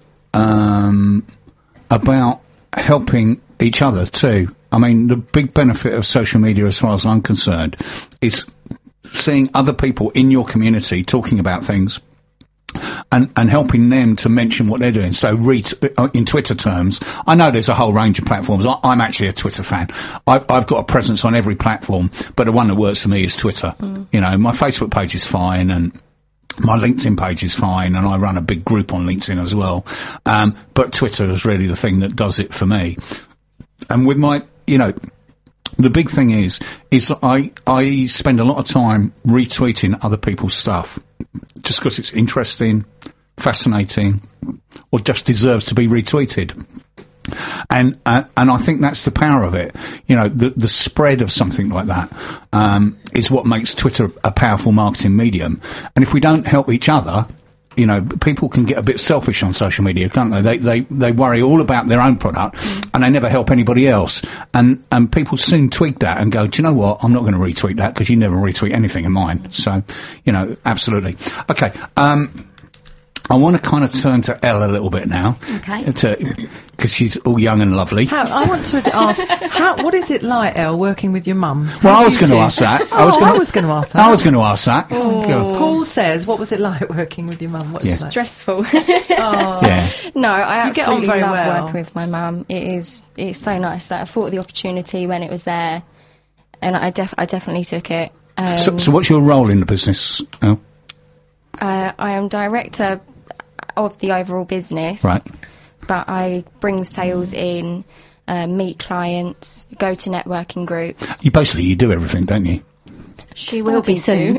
about helping each other too. I mean, the big benefit of social media, as far as I'm concerned, is seeing other people in your community talking about things and helping them to mention what they're doing. So in Twitter terms, I know there's a whole range of platforms. I'm actually a Twitter fan. I've got a presence on every platform, but the one that works for me is Twitter. My Facebook page is fine, and my LinkedIn page is fine, and I run a big group on LinkedIn as well. But Twitter is really the thing that does it for me. And with my, the big thing is I spend a lot of time retweeting other people's stuff just because it's interesting, fascinating, or just deserves to be retweeted. And I think that's the power of it. You know, the spread of something like that, is what makes Twitter a powerful marketing medium. And if we don't help each other, you know, people can get a bit selfish on social media, can't they? They worry all about their own product and they never help anybody else. And people soon tweet that and go, do you know what? I'm not going to retweet that because you never retweet anything of mine. So, you know, absolutely. Okay. I want to kind of turn to Elle a little bit now. Okay. Because she's all young and lovely. I want to ask, what is it like, Elle, working with your mum? Well, I was going to ask that. I was going to ask that. I was going to ask that. Oh. Paul says, what was it like working with your mum? What's it like? Stressful. Yeah. No, I You get on absolutely very love well. working with my mum. It's so nice that I thought of the opportunity when it was there, and I definitely took it. So what's your role in the business, Elle? I am director of the overall business. Right. But I bring the sales in, meet clients, go to networking groups. You do everything, don't you? She will be soon.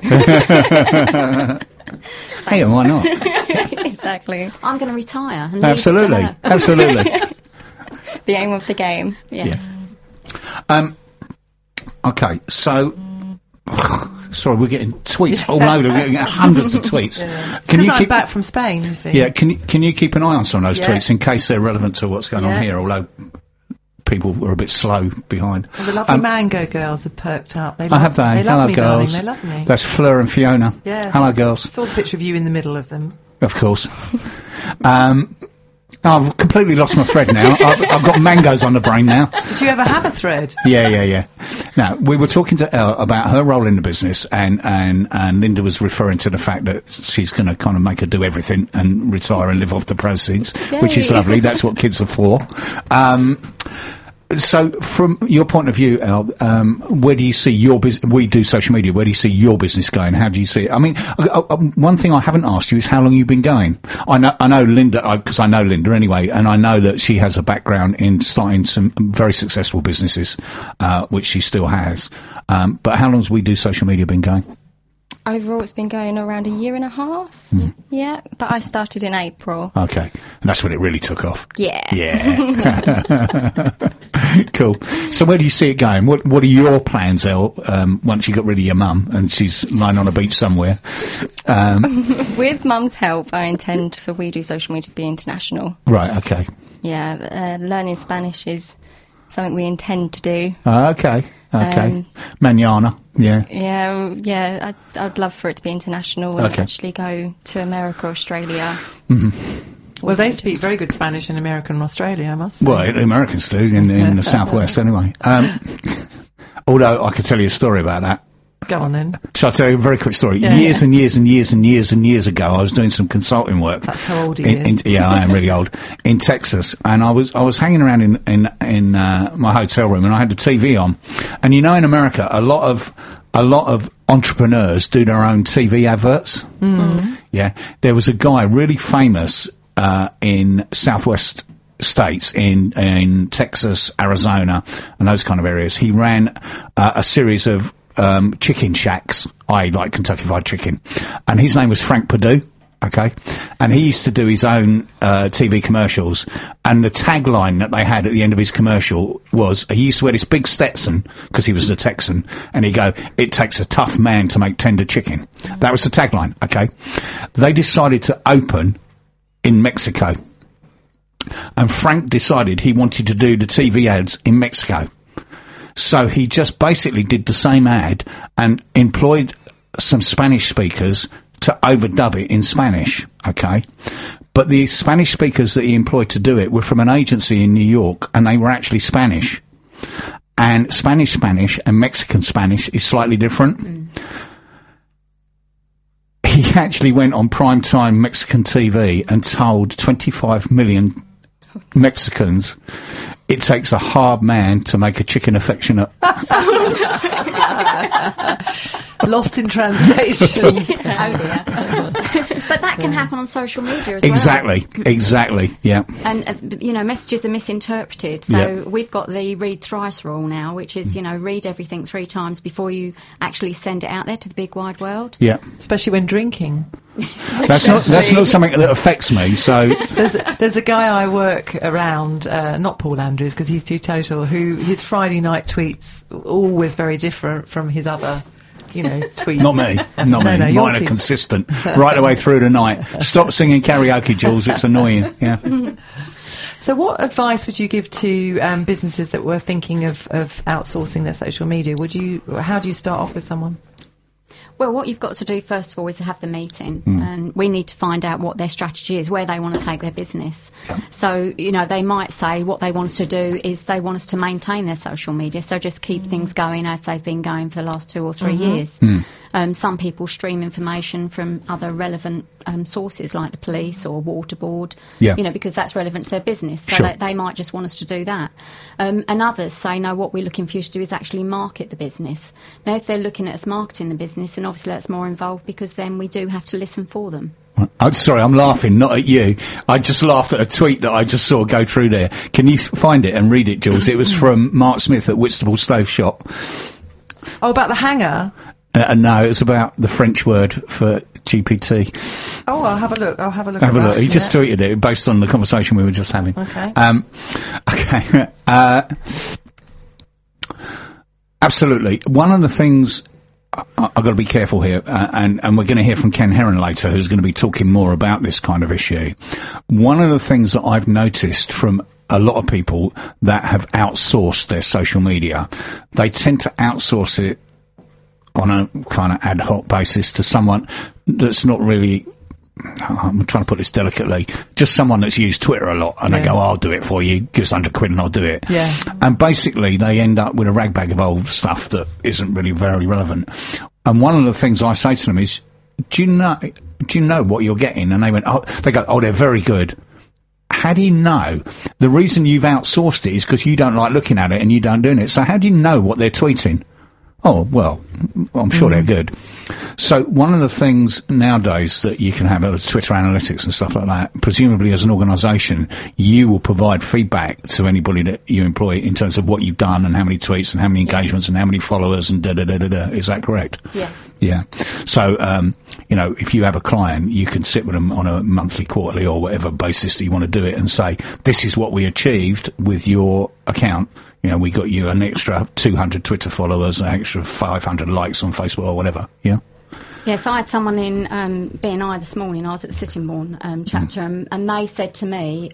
Hey, why not? Exactly. I'm going to retire. And leave it to Absolutely. her. Absolutely. The aim of the game. Yes. Yeah. Okay, so... Sorry, we're getting tweets all over. We're getting hundreds of tweets. Because I'm back from Spain, you see. Yeah, can you keep an eye on some of those Yeah. tweets in case they're relevant to what's going on Yeah. here, although people were a bit slow behind. And the lovely Mango girls have perked up. They I have they. They love Hello, me, girls. darling. They love me. That's Fleur and Fiona. Yes. Hello, girls. I saw the picture of you in the middle of them. Of course. I've completely lost my thread now. I've got mangoes on the brain now. Did you ever have a thread? Yeah. Now, we were talking to Elle about her role in the business, and Linda was referring to the fact that she's going to kind of make her do everything and retire and live off the proceeds, which is Yay. lovely. That's what kids are for. So, from your point of view, Elle, where do you see your business? We do social media. Where do you see your business going? How do you see it? I mean, one thing I haven't asked you is how long you've been going. I know Linda, because I know Linda anyway, and I know that she has a background in starting some very successful businesses, which she still has. But how long has We Do Social Media been going? Overall, it's been going around a year and a half. Yeah, but I started in April. Okay, and that's when it really took off. Yeah. Yeah. Cool. So where do you see it going? What are your plans, Elle, once you got rid of your mum and she's lying on a beach somewhere? With Mum's help, I intend for We Do Social Media to be international. Right, okay. Yeah, learning Spanish is something we intend to do. Okay. Mañana, yeah. Yeah, I'd love for it to be international and actually go to America, Australia. Well, they speak very good Spanish in America and Australia, I must say. Well, Americans do, in the southwest anyway. Although I could tell you a story about that. Go on then. Shall I tell you a very quick story? Yeah. Years and years ago, I was doing some consulting work. That's how old he is. Yeah, I am really old. In Texas, and I was hanging around in my hotel room, and I had the TV on. And you know, in America, a lot of entrepreneurs do their own TV adverts. Yeah, there was a guy really famous in Southwest states, in Texas, Arizona, and those kind of areas. He ran a series of chicken shacks, like Kentucky Fried Chicken, and his name was Frank Perdue. Okay, and he used to do his own TV commercials, and the tagline that they had at the end of his commercial was, he used to wear this big Stetson because he was a Texan, and he'd go, "It takes a tough man to make tender chicken." That was the tagline. Okay, they decided to open in Mexico, and Frank decided he wanted to do the TV ads in Mexico. So he just basically did the same ad and employed some Spanish speakers to overdub it in Spanish, okay? But the Spanish speakers that he employed to do it were from an agency in New York, and they were actually Spanish. And Spanish and Mexican Spanish is slightly different. He actually went on primetime Mexican TV and told 25 million Mexicans, it takes a hard man to make a chicken affectionate. Lost in translation. Oh dear. But that can happen on social media as well. Exactly, yeah. And, messages are misinterpreted. So we've got the read thrice rule now, which is, read everything 3 times before you actually send it out there to the big wide world. Yeah. Especially when drinking. That's not something that affects me, so... There's a guy I work around, not Paul Andrews, because he's too total, who his Friday night tweets always very different from his other... tweets. Not me. No, Mine you're are too- consistent right the way through the night. Stop singing karaoke, Jules. It's annoying. Yeah. So what advice would you give to businesses that were thinking of outsourcing their social media? How do you start off with someone? Well, what you've got to do first of all is to have the meeting, and we need to find out what their strategy is, where they want to take their business. So, they might say what they want us to do is they want us to maintain their social media, so just keep things going as they've been going for the last 2 or 3 years. Some people stream information from other relevant sources like the police or water board, because that's relevant to their business. So they might just want us to do that. And others say, no, what we're looking for you to do is actually market the business. Now, if they're looking at us marketing the business, then obviously that's more involved because then we do have to listen for them. I'm sorry, I'm laughing, not at you. I just laughed at a tweet that I just saw go through there. Can you find it and read it, Jules? It was from Mark Smith at Whitstable Stove Shop. Oh, about the hanger? No, it was about the French word for GPT. Oh, I'll have a look. Have a look. He just tweeted it based on the conversation we were just having. Okay. Okay. Absolutely. One of the things I've got to be careful here, and we're going to hear from Ken Heron later, who's going to be talking more about this kind of issue. One of the things that I've noticed from a lot of people that have outsourced their social media, they tend to outsource it on a kind of ad hoc basis to someone that's not really, I'm trying to put this delicately, just someone that's used Twitter a lot, and they go, I'll do it for you, give us £100 and I'll do it. Yeah. And basically they end up with a rag bag of old stuff that isn't really very relevant. And one of the things I say to them is, do you know what you're getting? And they went, they're very good. How do you know? The reason you've outsourced it is because you don't like looking at it and you don't do it. So how do you know what they're tweeting? Oh, well, I'm sure they're good. So one of the things nowadays that you can have is Twitter analytics and stuff like that. Presumably as an organisation, you will provide feedback to anybody that you employ in terms of what you've done and how many tweets and how many engagements and how many followers and da-da-da-da-da. Is that correct? Yes. Yeah. So, if you have a client, you can sit with them on a monthly, quarterly or whatever basis that you want to do it and say, this is what we achieved with your account. We got you an extra 200 Twitter followers, an extra 500 likes on Facebook or whatever, yeah? Yes, I had someone in BNI this morning. I was at the Sittingbourne chapter, and they said to me,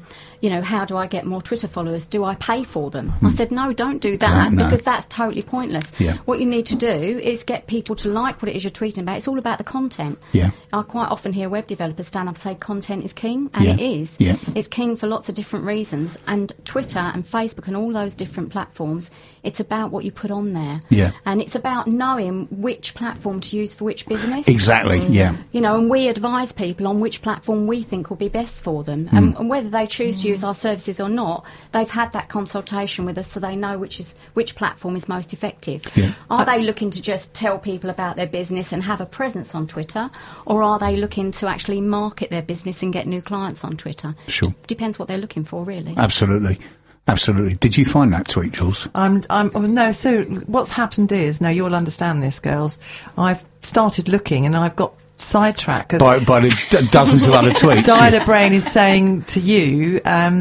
how do I get more Twitter followers? Do I pay for them? I said, no, don't do that, No. because that's totally pointless. Yeah. What you need to do is get people to like what it is you're tweeting about. It's all about the content. Yeah. I quite often hear web developers stand up and say content is king, and Yeah. it is. Yeah. It's king for lots of different reasons. And Twitter and Facebook and all those different platforms, it's about what you put on there. Yeah. And it's about knowing which platform to use for which business. Exactly, yeah. And we advise people on which platform we think will be best for them. And whether they choose to use our services or not, they've had that consultation with us so they know which platform is most effective. Yeah. Are they looking to just tell people about their business and have a presence on Twitter, or are they looking to actually market their business and get new clients on Twitter? Sure. Depends what they're looking for, really. Absolutely. Did you find that tweet, Jules? No, so what's happened is, now you'll understand this, girls, I've started looking and I've got sidetracked. By the dozens of other tweets. Dialer Brain is saying to you,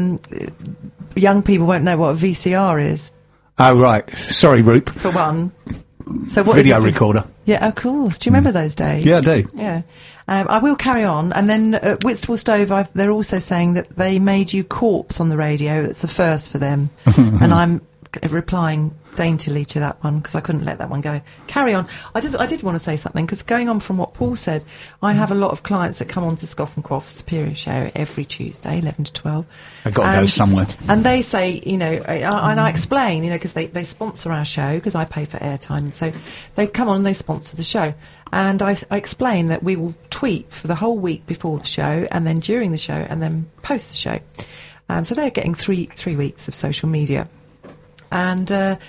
young people won't know what a VCR is. Oh, right. Sorry, Roop. For one. So what Video is it? recorder. Yeah, of course. Do you remember those days? Yeah, I do. Yeah. I will carry on. And then at Whitstable Stove, they're also saying that they made you corpse on the radio. It's a first for them. And I'm replying daintily to that one because I couldn't let that one go. Carry on. I did want to say something because going on from what Paul said, I have a lot of clients that come on to Scoff and Quaff's Superior Show every Tuesday, 11 to 12. I've got to go somewhere. And they say, and I explain, because they sponsor our show because I pay for airtime. So they come on and they sponsor the show. And I explain that we will tweet for the whole week before the show and then during the show and then post the show. So they're getting three weeks of social media. And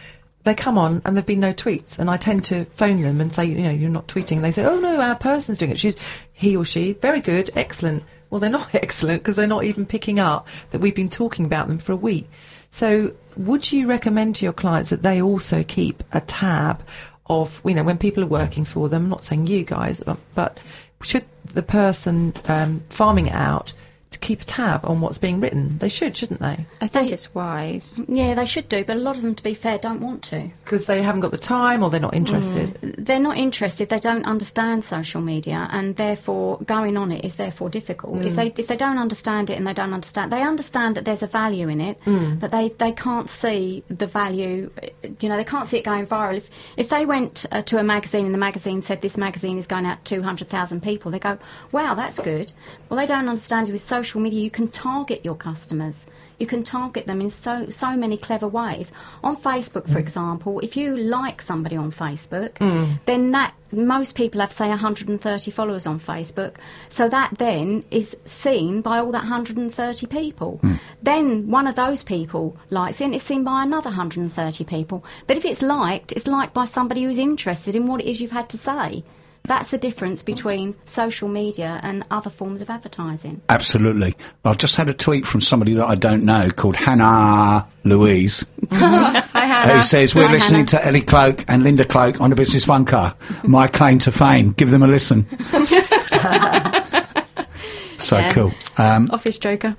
they come on and there've been no tweets, and I tend to phone them and say, you're not tweeting. They say, oh no, our person's doing it. He or she, very good, excellent. Well, they're not excellent because they're not even picking up that we've been talking about them for a week. So would you recommend to your clients that they also keep a tab of, when people are working for them, I'm not saying you guys, but should the person farming it out to keep a tab on what's being written? They should, shouldn't they? I think it's wise. Yeah, they should do, but a lot of them, to be fair, don't want to. Because they haven't got the time, or they're not interested. They're not interested. They don't understand social media, and therefore going on it is therefore difficult. If they don't understand it, and they understand that there's a value in it, but they can't see the value. They can't see it going viral. If they went to a magazine and the magazine said this magazine is going out to 200,000 people, they go, wow, that's good. Well, they don't understand it with social media. You can target your customers. You can target them in so many clever ways. On Facebook, for example, if you like somebody on Facebook, then most people have, say, 130 followers on Facebook, so that then is seen by all that 130 people. Then one of those people likes it, and it's seen by another 130 people. But if it's liked by somebody who's interested in what it is you've had to say. That's the difference between social media and other forms of advertising. Absolutely. I've just had a tweet from somebody that I don't know called Hannah Louise. Hi, Hannah. Who says, we're Hi, listening Hannah. to Ellie Cloak and Linda Cloak on the Business Bunker. My claim to fame. Give them a listen. So cool. Office joker.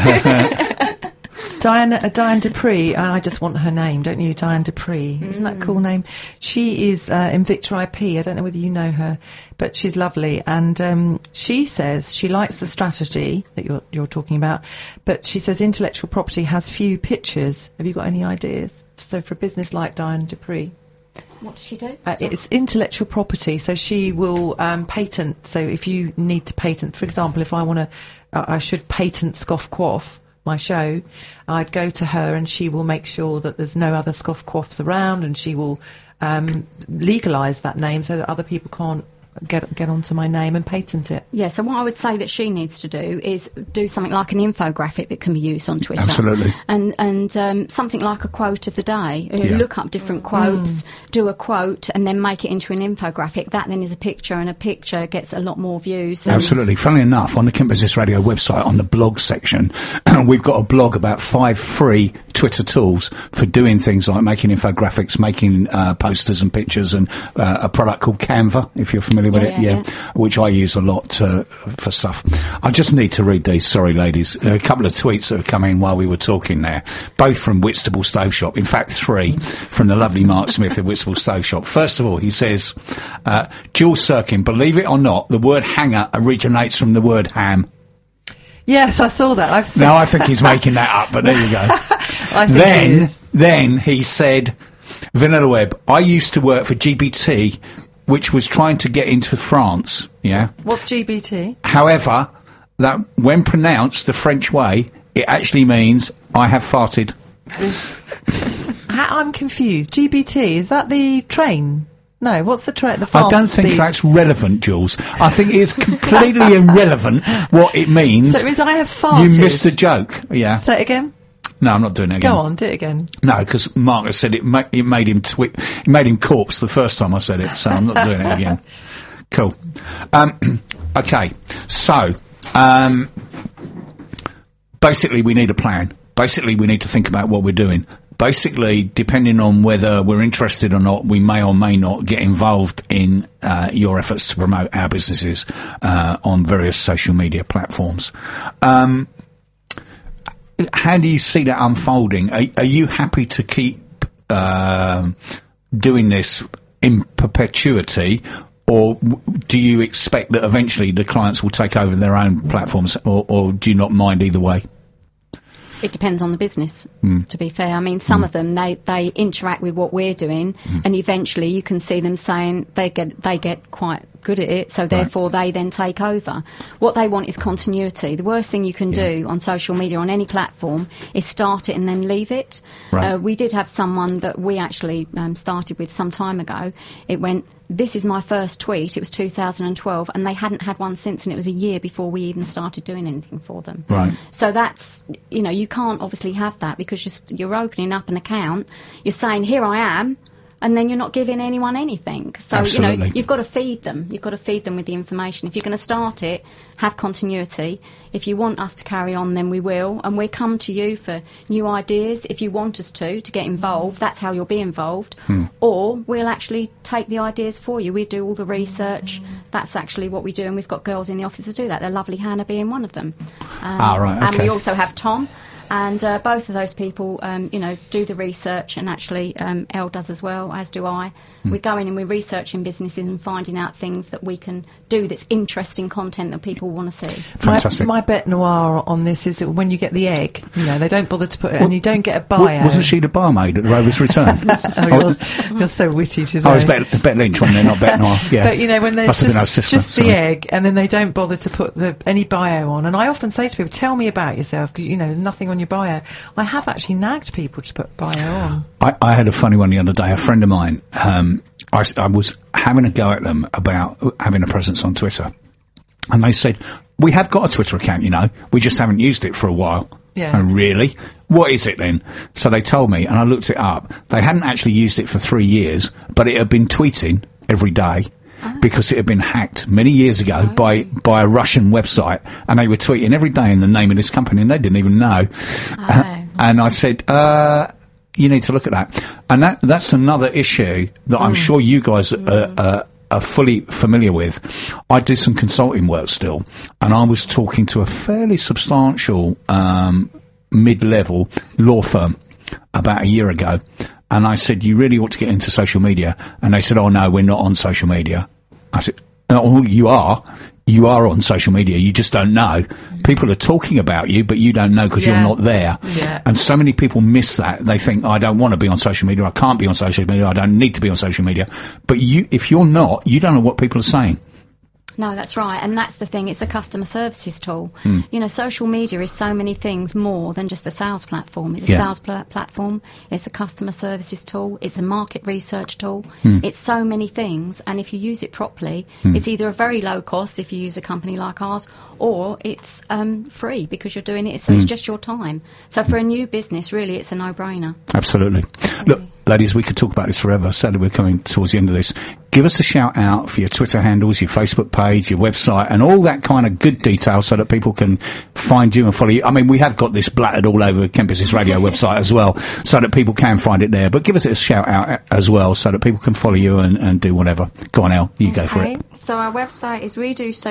Diane Dupree, I just want her name, don't you? Diane Dupree. Isn't that a cool name? She is Invicta IP. I don't know whether you know her, but she's lovely. And she says she likes the strategy that you're talking about, but she says intellectual property has few pictures. Have you got any ideas? So for a business like Diane Dupree. What does she do? It's intellectual property, so she will patent. So if you need to patent, for example, if I should patent Scoff Quaff, my show, I'd go to her and she will make sure that there's no other Scoff Quaffs around, and she will legalise that name so that other people can't get onto my name and patent it. Yeah, so what I would say that she needs to do is do something like an infographic that can be used on Twitter. Absolutely. And something like a quote of the day. Look up different quotes, do a quote, and then make it into an infographic. That then is a picture, and a picture gets a lot more views. Absolutely. Funnily enough, on the Kent Business Radio website, on the blog section, we've got a blog about 5 free Twitter tools for doing things like making infographics, making posters and pictures, and a product called Canva, if you're familiar with it, which I use a lot for stuff. I just need to read these, sorry ladies. A couple of tweets that have come in while we were talking there, both from Whitstable Stove Shop. In fact, 3 from the lovely Mark Smith at Whitstable Stove Shop. First of all, he says, Jules Sirkin, believe it or not, the word hanger originates from the word ham. Yes, I saw that. I've seen. Now I think he's making that up, but there you go. I think he is. Then he said, Vanilla Web, I used to work for GBT, which was trying to get into France, yeah? What's GBT? However, that when pronounced the French way, it actually means I have farted. I'm confused. GBT, is that the train? No, what's the train? The fast I don't think speed? that's relevant, Jules. I think it's completely irrelevant what it means. So it means I have farted. You missed the joke, yeah. Say it again. No, I'm not doing it again. Go on, do it again. No, because Mark has said it made him it made him corpse the first time I said it, so I'm not doing it again. Cool. Okay, so basically we need a plan. Basically we need to think about what we're doing. Basically, depending on whether we're interested or not, we may or may not get involved in your efforts to promote our businesses on various social media platforms. How do you see that unfolding? Are you happy to keep doing this in perpetuity, or do you expect that eventually the clients will take over their own platforms, or do you not mind either way? It depends on the business, to be fair. I mean, some of them, they interact with what we're doing, and eventually you can see them saying they get quite good at it, so therefore they then take over. What they want is continuity. The worst thing you can do on social media, on any platform, is start it and then leave it. Right. We did have someone that we actually started with some time ago. It went, this is my first tweet. It was 2012, and they hadn't had one since, and it was a year before we even started doing anything for them. Right. So that's, you can't obviously have that, because you're opening up an account, you're saying, here I am, and then you're not giving anyone anything. So, Absolutely. you've got to feed them. You've got to feed them with the information. If you're going to start it, have continuity. If you want us to carry on, then we will. And we'll come to you for new ideas. If you want us to get involved, that's how you'll be involved. Or we'll actually take the ideas for you. We do all the research. That's actually what we do. And we've got girls in the office that do that. They're lovely, Hannah being one of them. Right, okay. And we also have Tom. And both of those people, do the research, and actually Elle does as well, as do I. We go in and we're researching businesses and finding out things that we can do that's interesting content that people want to see. Fantastic. My bête noir on this is that when you get the egg, they don't bother to put it, and you don't get a bio. Wasn't she the barmaid at the Rover's Return? You're so witty today. I was Bet Lynch when they're not Bet Noir. Yeah. But when there's Must have been our sister, just the sorry. egg, and then they don't bother to put any bio on. And I often say to people, tell me about yourself, because nothing on your bio. I have actually nagged people to put bio on. I had a funny one the other day. A friend of mine, I was having a go at them about having a presence on Twitter. And they said, we have got a Twitter account, we just haven't used it for a while. Yeah. Oh, really? What is it then? So they told me, and I looked it up. They hadn't actually used it for 3 years, but it had been tweeting every day. Because it had been hacked many years ago by a Russian website, and they were tweeting every day in the name of this company, and they didn't even know. And I said, you need to look at that. And that's another issue that I'm sure you guys are fully familiar with. I do some consulting work still, and I was talking to a fairly substantial mid-level law firm about a year ago. And I said, you really ought to get into social media. And they said, oh, no, we're not on social media. I said, oh, you are. You are on social media. You just don't know. People are talking about you, but you don't know because you're not there. Yeah. And so many people miss that. They think, I don't want to be on social media. I can't be on social media. I don't need to be on social media. But if you're not, you don't know what people are saying. No, that's right, and that's the thing. It's a customer services tool. Social media is so many things more than just a sales platform. It's a sales platform. It's a customer services tool. It's a market research tool. It's so many things, and if you use it properly, it's either a very low cost if you use a company like ours, or it's free because you're doing it. So it's just your time. So for a new business, really, it's a no-brainer. Absolutely. Look, ladies, we could talk about this forever. Sadly, we're coming towards the end of this. Give us a shout out for your Twitter handles, your Facebook page, your website, and all that kind of good detail so that people can find you and follow you. I mean, we have got this blattered all over Kent Business Radio website as well, so that people can find it there. But give us a shout out as well so that people can follow you and do whatever. Go on, Elle, you go for it. So our website is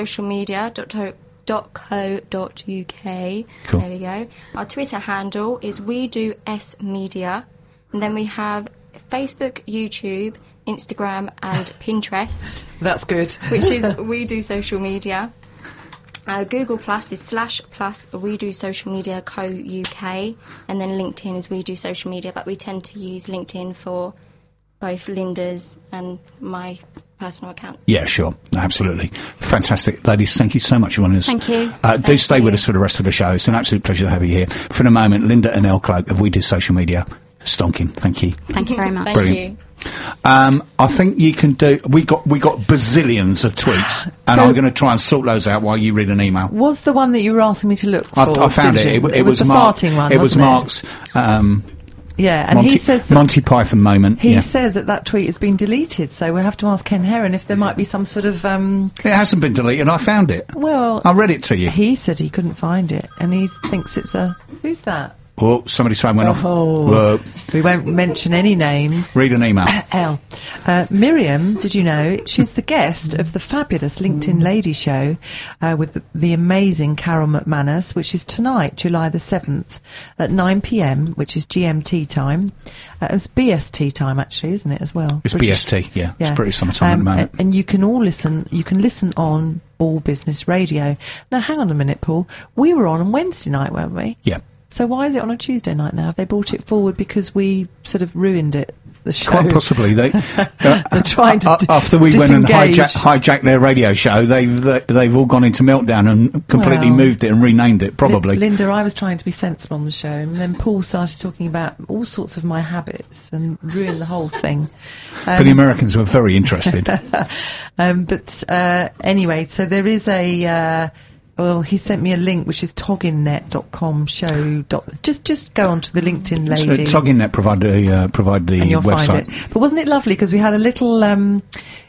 redosocialmedia.co.uk. Cool. There we go. Our Twitter handle is WeDoSmedia. And then we have Facebook, YouTube, Instagram and Pinterest. That's good. Which is We Do Social Media. Google Plus is /+ We Do Social Media Co.uk. And then LinkedIn is We Do Social Media. But we tend to use LinkedIn for both Linda's and my personal account. Yeah, sure. Absolutely. Fantastic. Ladies, thank you so much for joining us. Thank you. Do stay with us for the rest of the show. It's an absolute pleasure to have you here. For the moment, Linda and Elle Cloak of We Do Social Media. Stonking. Thank you. Thank you very much. Thank Brilliant. you. I think you can do. We got bazillions of tweets, and So- I'm going to try and sort those out while you read an email. Was the one that you were asking me to look for? I found did it. you? It was the Mark, farting one. It was wasn't Mark's Yeah, and Monty, he says that Monty Python moment. he Yeah. says that tweet has been deleted. So we'll have to ask Ken Heron if there might be some sort of. It hasn't been deleted. I found it. Well, I read it to you. he said he couldn't find it, and he thinks it's a. Who's that? Oh, somebody's phone went off. Oh. Whoa. We won't mention any names. Read an email. Elle. Miriam, did you know, she's the guest of the fabulous LinkedIn Lady Show with the amazing Carol McManus, which is tonight, July the 7th, at 9 p.m, which is GMT time. It's BST time, actually, isn't it, as well? It's British- BST, yeah. It's British summertime at the moment. And you can listen on All Business Radio. Now, hang on a minute, Paul. We were on Wednesday night, weren't we? Yeah. So why is it on a Tuesday night now? Have they brought it forward because we sort of ruined it the show. Quite possibly. They're trying to after we went and disengage. hijacked their radio show, they've all gone into meltdown and completely Well, moved it and renamed it, probably. Linda, I was trying to be sensible on the show, and then Paul started talking about all sorts of my habits and ruined the whole thing. But the Americans were very interested. Anyway, so there is a. Well, he sent me a link, which is togginnet.com show. Just go on to the LinkedIn lady. Togginnet provide the and you'll website. find it. But wasn't it lovely? Because we had a little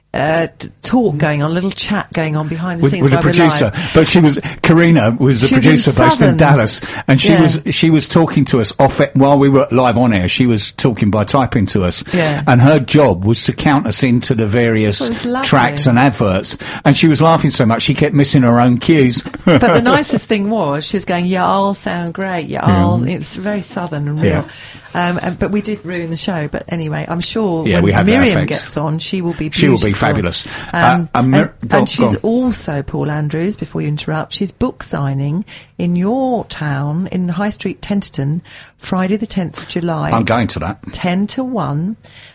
talk going on, a little chat going on behind the scenes with the while we're producer. live. But Karina was the She was producer in based in Southern. Dallas, and Yeah. she was talking to us off it while we were live on air. She was talking by typing to us, Yeah. and her job was to count us into the various Well, it was lovely. tracks and adverts. And she was laughing so much she kept missing her own cues. But the nicest thing was she was going, "Yeah, I'll sound great. Yeah, I'll." It's very southern and real. But we did ruin the show. But anyway, I'm sure Yeah, we when had that Miriam effect. gets on, she will be beautiful. She will be fabulous. And Go she's on. also, Paul Andrews, before you interrupt, she's book signing in your town, in High Street, Tenterton, Friday the 10th of July. I'm going to that. 10 to 1.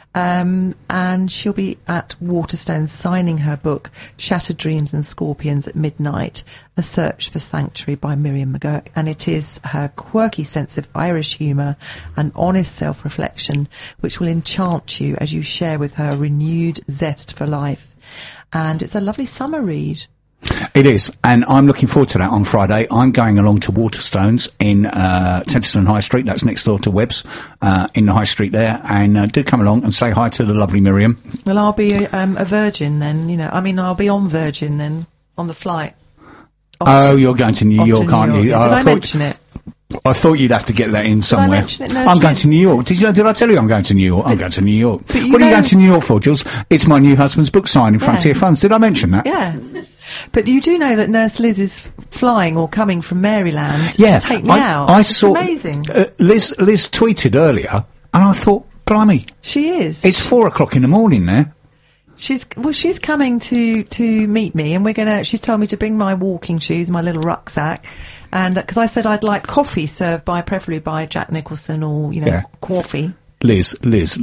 And she'll be at Waterstones signing her book, Shattered Dreams and Scorpions at Midnight, A Search for Sanctuary by Miriam McGurk. And it is her quirky sense of Irish humour and honest self-reflection which will enchant you as you share with her renewed zest for life. And it's a lovely summer read. It is, and I'm looking forward to that on Friday. I'm going along to Waterstones in Tenterton High Street. That's next door to Webb's, in the High Street there. And do come along and say hi to the lovely Miriam. Well, I'll be a Virgin then, I'll be on Virgin then, on the flight. Oh, you're going to New Off to York, New aren't York. you? Did I mention it? I thought you'd have to get that in somewhere. mention it, Nurse I'm going Liz? to New York. Did I tell you I'm going to New York? I'm going to New York. but you What are you know- going to New York for, Jules? It's my new husband's book signing, Frontier Funds. Did I mention that? Yeah. But you do know that Nurse Liz is flying or coming from Maryland Yeah, to take me I out. It's It's amazing. Liz tweeted earlier, and I thought, blimey, She is. it's 4:00 in the morning there. She's coming to meet me, and she's told me to bring my walking shoes, my little rucksack, and because I said I'd like coffee served preferably by Jack Nicholson or Yeah. coffee. Liz,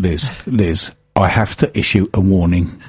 I have to issue a warning.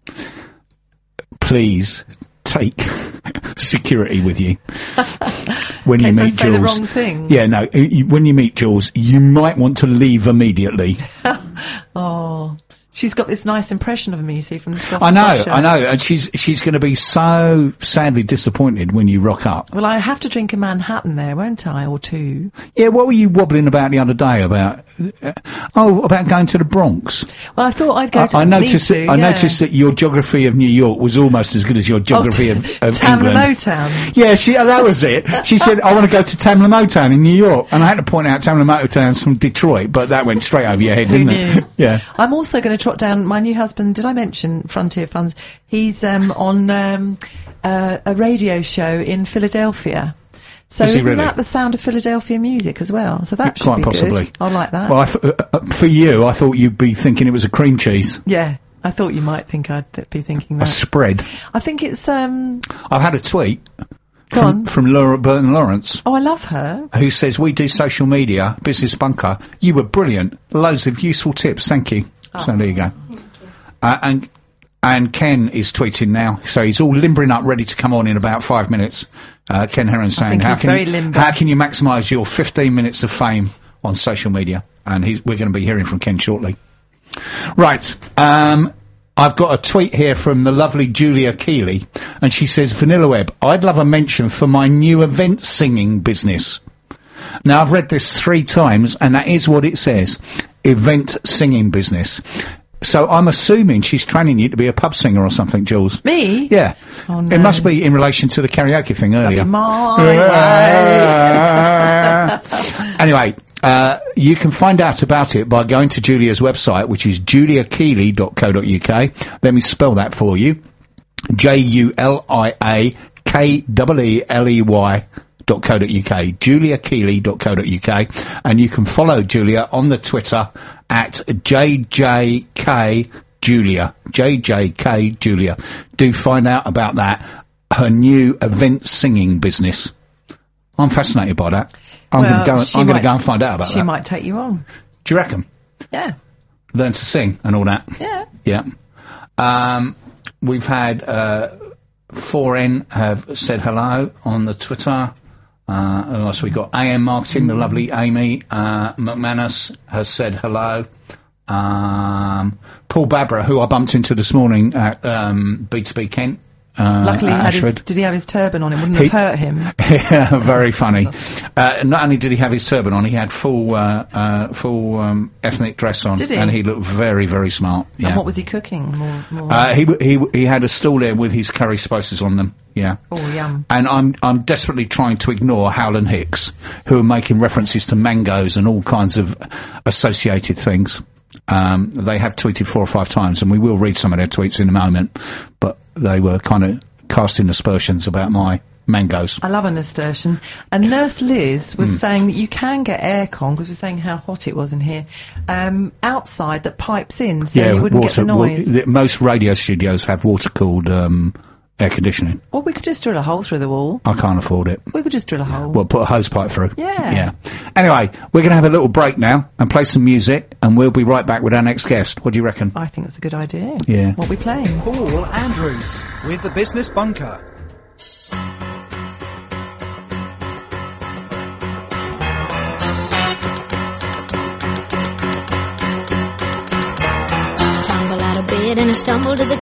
Please take security with you when you In case I meet say the Jules. wrong thing. Yeah, no. When you meet Jules, you might want to leave immediately. Oh, she's got this nice impression of me, you see, from the Scottish I know, show. and she's going to be so sadly disappointed when you rock up. Well, I have to drink a Manhattan there, won't I, or two? Yeah, what were you wobbling about the other day about? About going to the Bronx. Well, I thought I'd go to I noticed Leeds, that, I noticed that your geography of New York was almost as good as your geography of Tamla England. Motown. Yeah, that was it. She said, I want to go to Tamla Motown in New York. And I had to point out Tamla Motown's from Detroit, but that went straight over your head, Who didn't it? knew? Yeah. I'm also going to trot down my new husband. Did I mention Frontier Funds? He's on a radio show in Philadelphia. So Is he isn't really? that the sound of Philadelphia music as well? So that should Quite be possibly. good. I like that. Well, for you, I thought you'd be thinking it was a cream cheese. Yeah, I thought you might think I'd be thinking A that. spread. I think it's I've had a tweet Go on. from Laura Burton Lawrence, Oh, I love her. who says, we do social media, Business Bunker. You were brilliant. Loads of useful tips. Thank you. So there you go. And Ken is tweeting now, so he's all limbering up, ready to come on in about 5 minutes. Ken Heron saying, think he's very limber. how can you maximise your 15 minutes of fame on social media? And we're going to be hearing from Ken shortly. Right. I've got a tweet here from the lovely Julia Keeley, and she says, Vanilla Web, I'd love a mention for my new event singing business. Now, I've read this 3 times, and that is what it says. Event singing business. So I'm assuming she's training you to be a pub singer or something, Jules. Me? Yeah. Oh, no. It must be in relation to the karaoke thing earlier. My way. Anyway, you can find out about it by going to Julia's website, which is juliakeeley.co.uk. Let me spell that for you. JuliaKeeley.co.uk, juliakeeley.co.uk, and you can follow Julia on the Twitter at JJK Julia. Do find out about that, her new event singing business. I'm fascinated by that. I'm going to go and find out about that. She might take you on. Do you reckon? Yeah. learn to sing and all that. Yeah. Yeah. We've had 4N have said hello on the Twitter. Who else we got? AM Marketing, the lovely Amy McManus has said hello. Paul Babra, who I bumped into this morning at B2B Kent. Luckily, Ashford. did he have his turban on? It wouldn't have hurt him. Yeah, very funny. Not only did he have his turban on, he had full ethnic dress on. Did he? And he looked very, very smart. Yeah. And what was he cooking? More He had a stall there with his curry spices on them. Yeah. Oh, yum. And I'm desperately trying to ignore Howland Hicks, who are making references to mangoes and all kinds of associated things. They have tweeted 4 or 5 times, and we will read some of their tweets in a moment, but they were kind of casting aspersions about my mangoes. I love a nasturtium. And Nurse Liz was saying that you can get aircon, because we're saying how hot it was in here, outside that pipes in, so you wouldn't get the noise. Most radio studios have water-cooled air conditioning. Well, we could just drill a hole through the wall. I can't afford it. We could just drill a hole. Well, put a hose pipe through. Yeah. Yeah. Anyway, we're going to have a little break now and play some music, and we'll be right back with our next guest. What do you reckon? I think that's a good idea. Yeah. What are we playing? Paul Andrews with the Business Bunker. Tumble out of bed and I stumble to the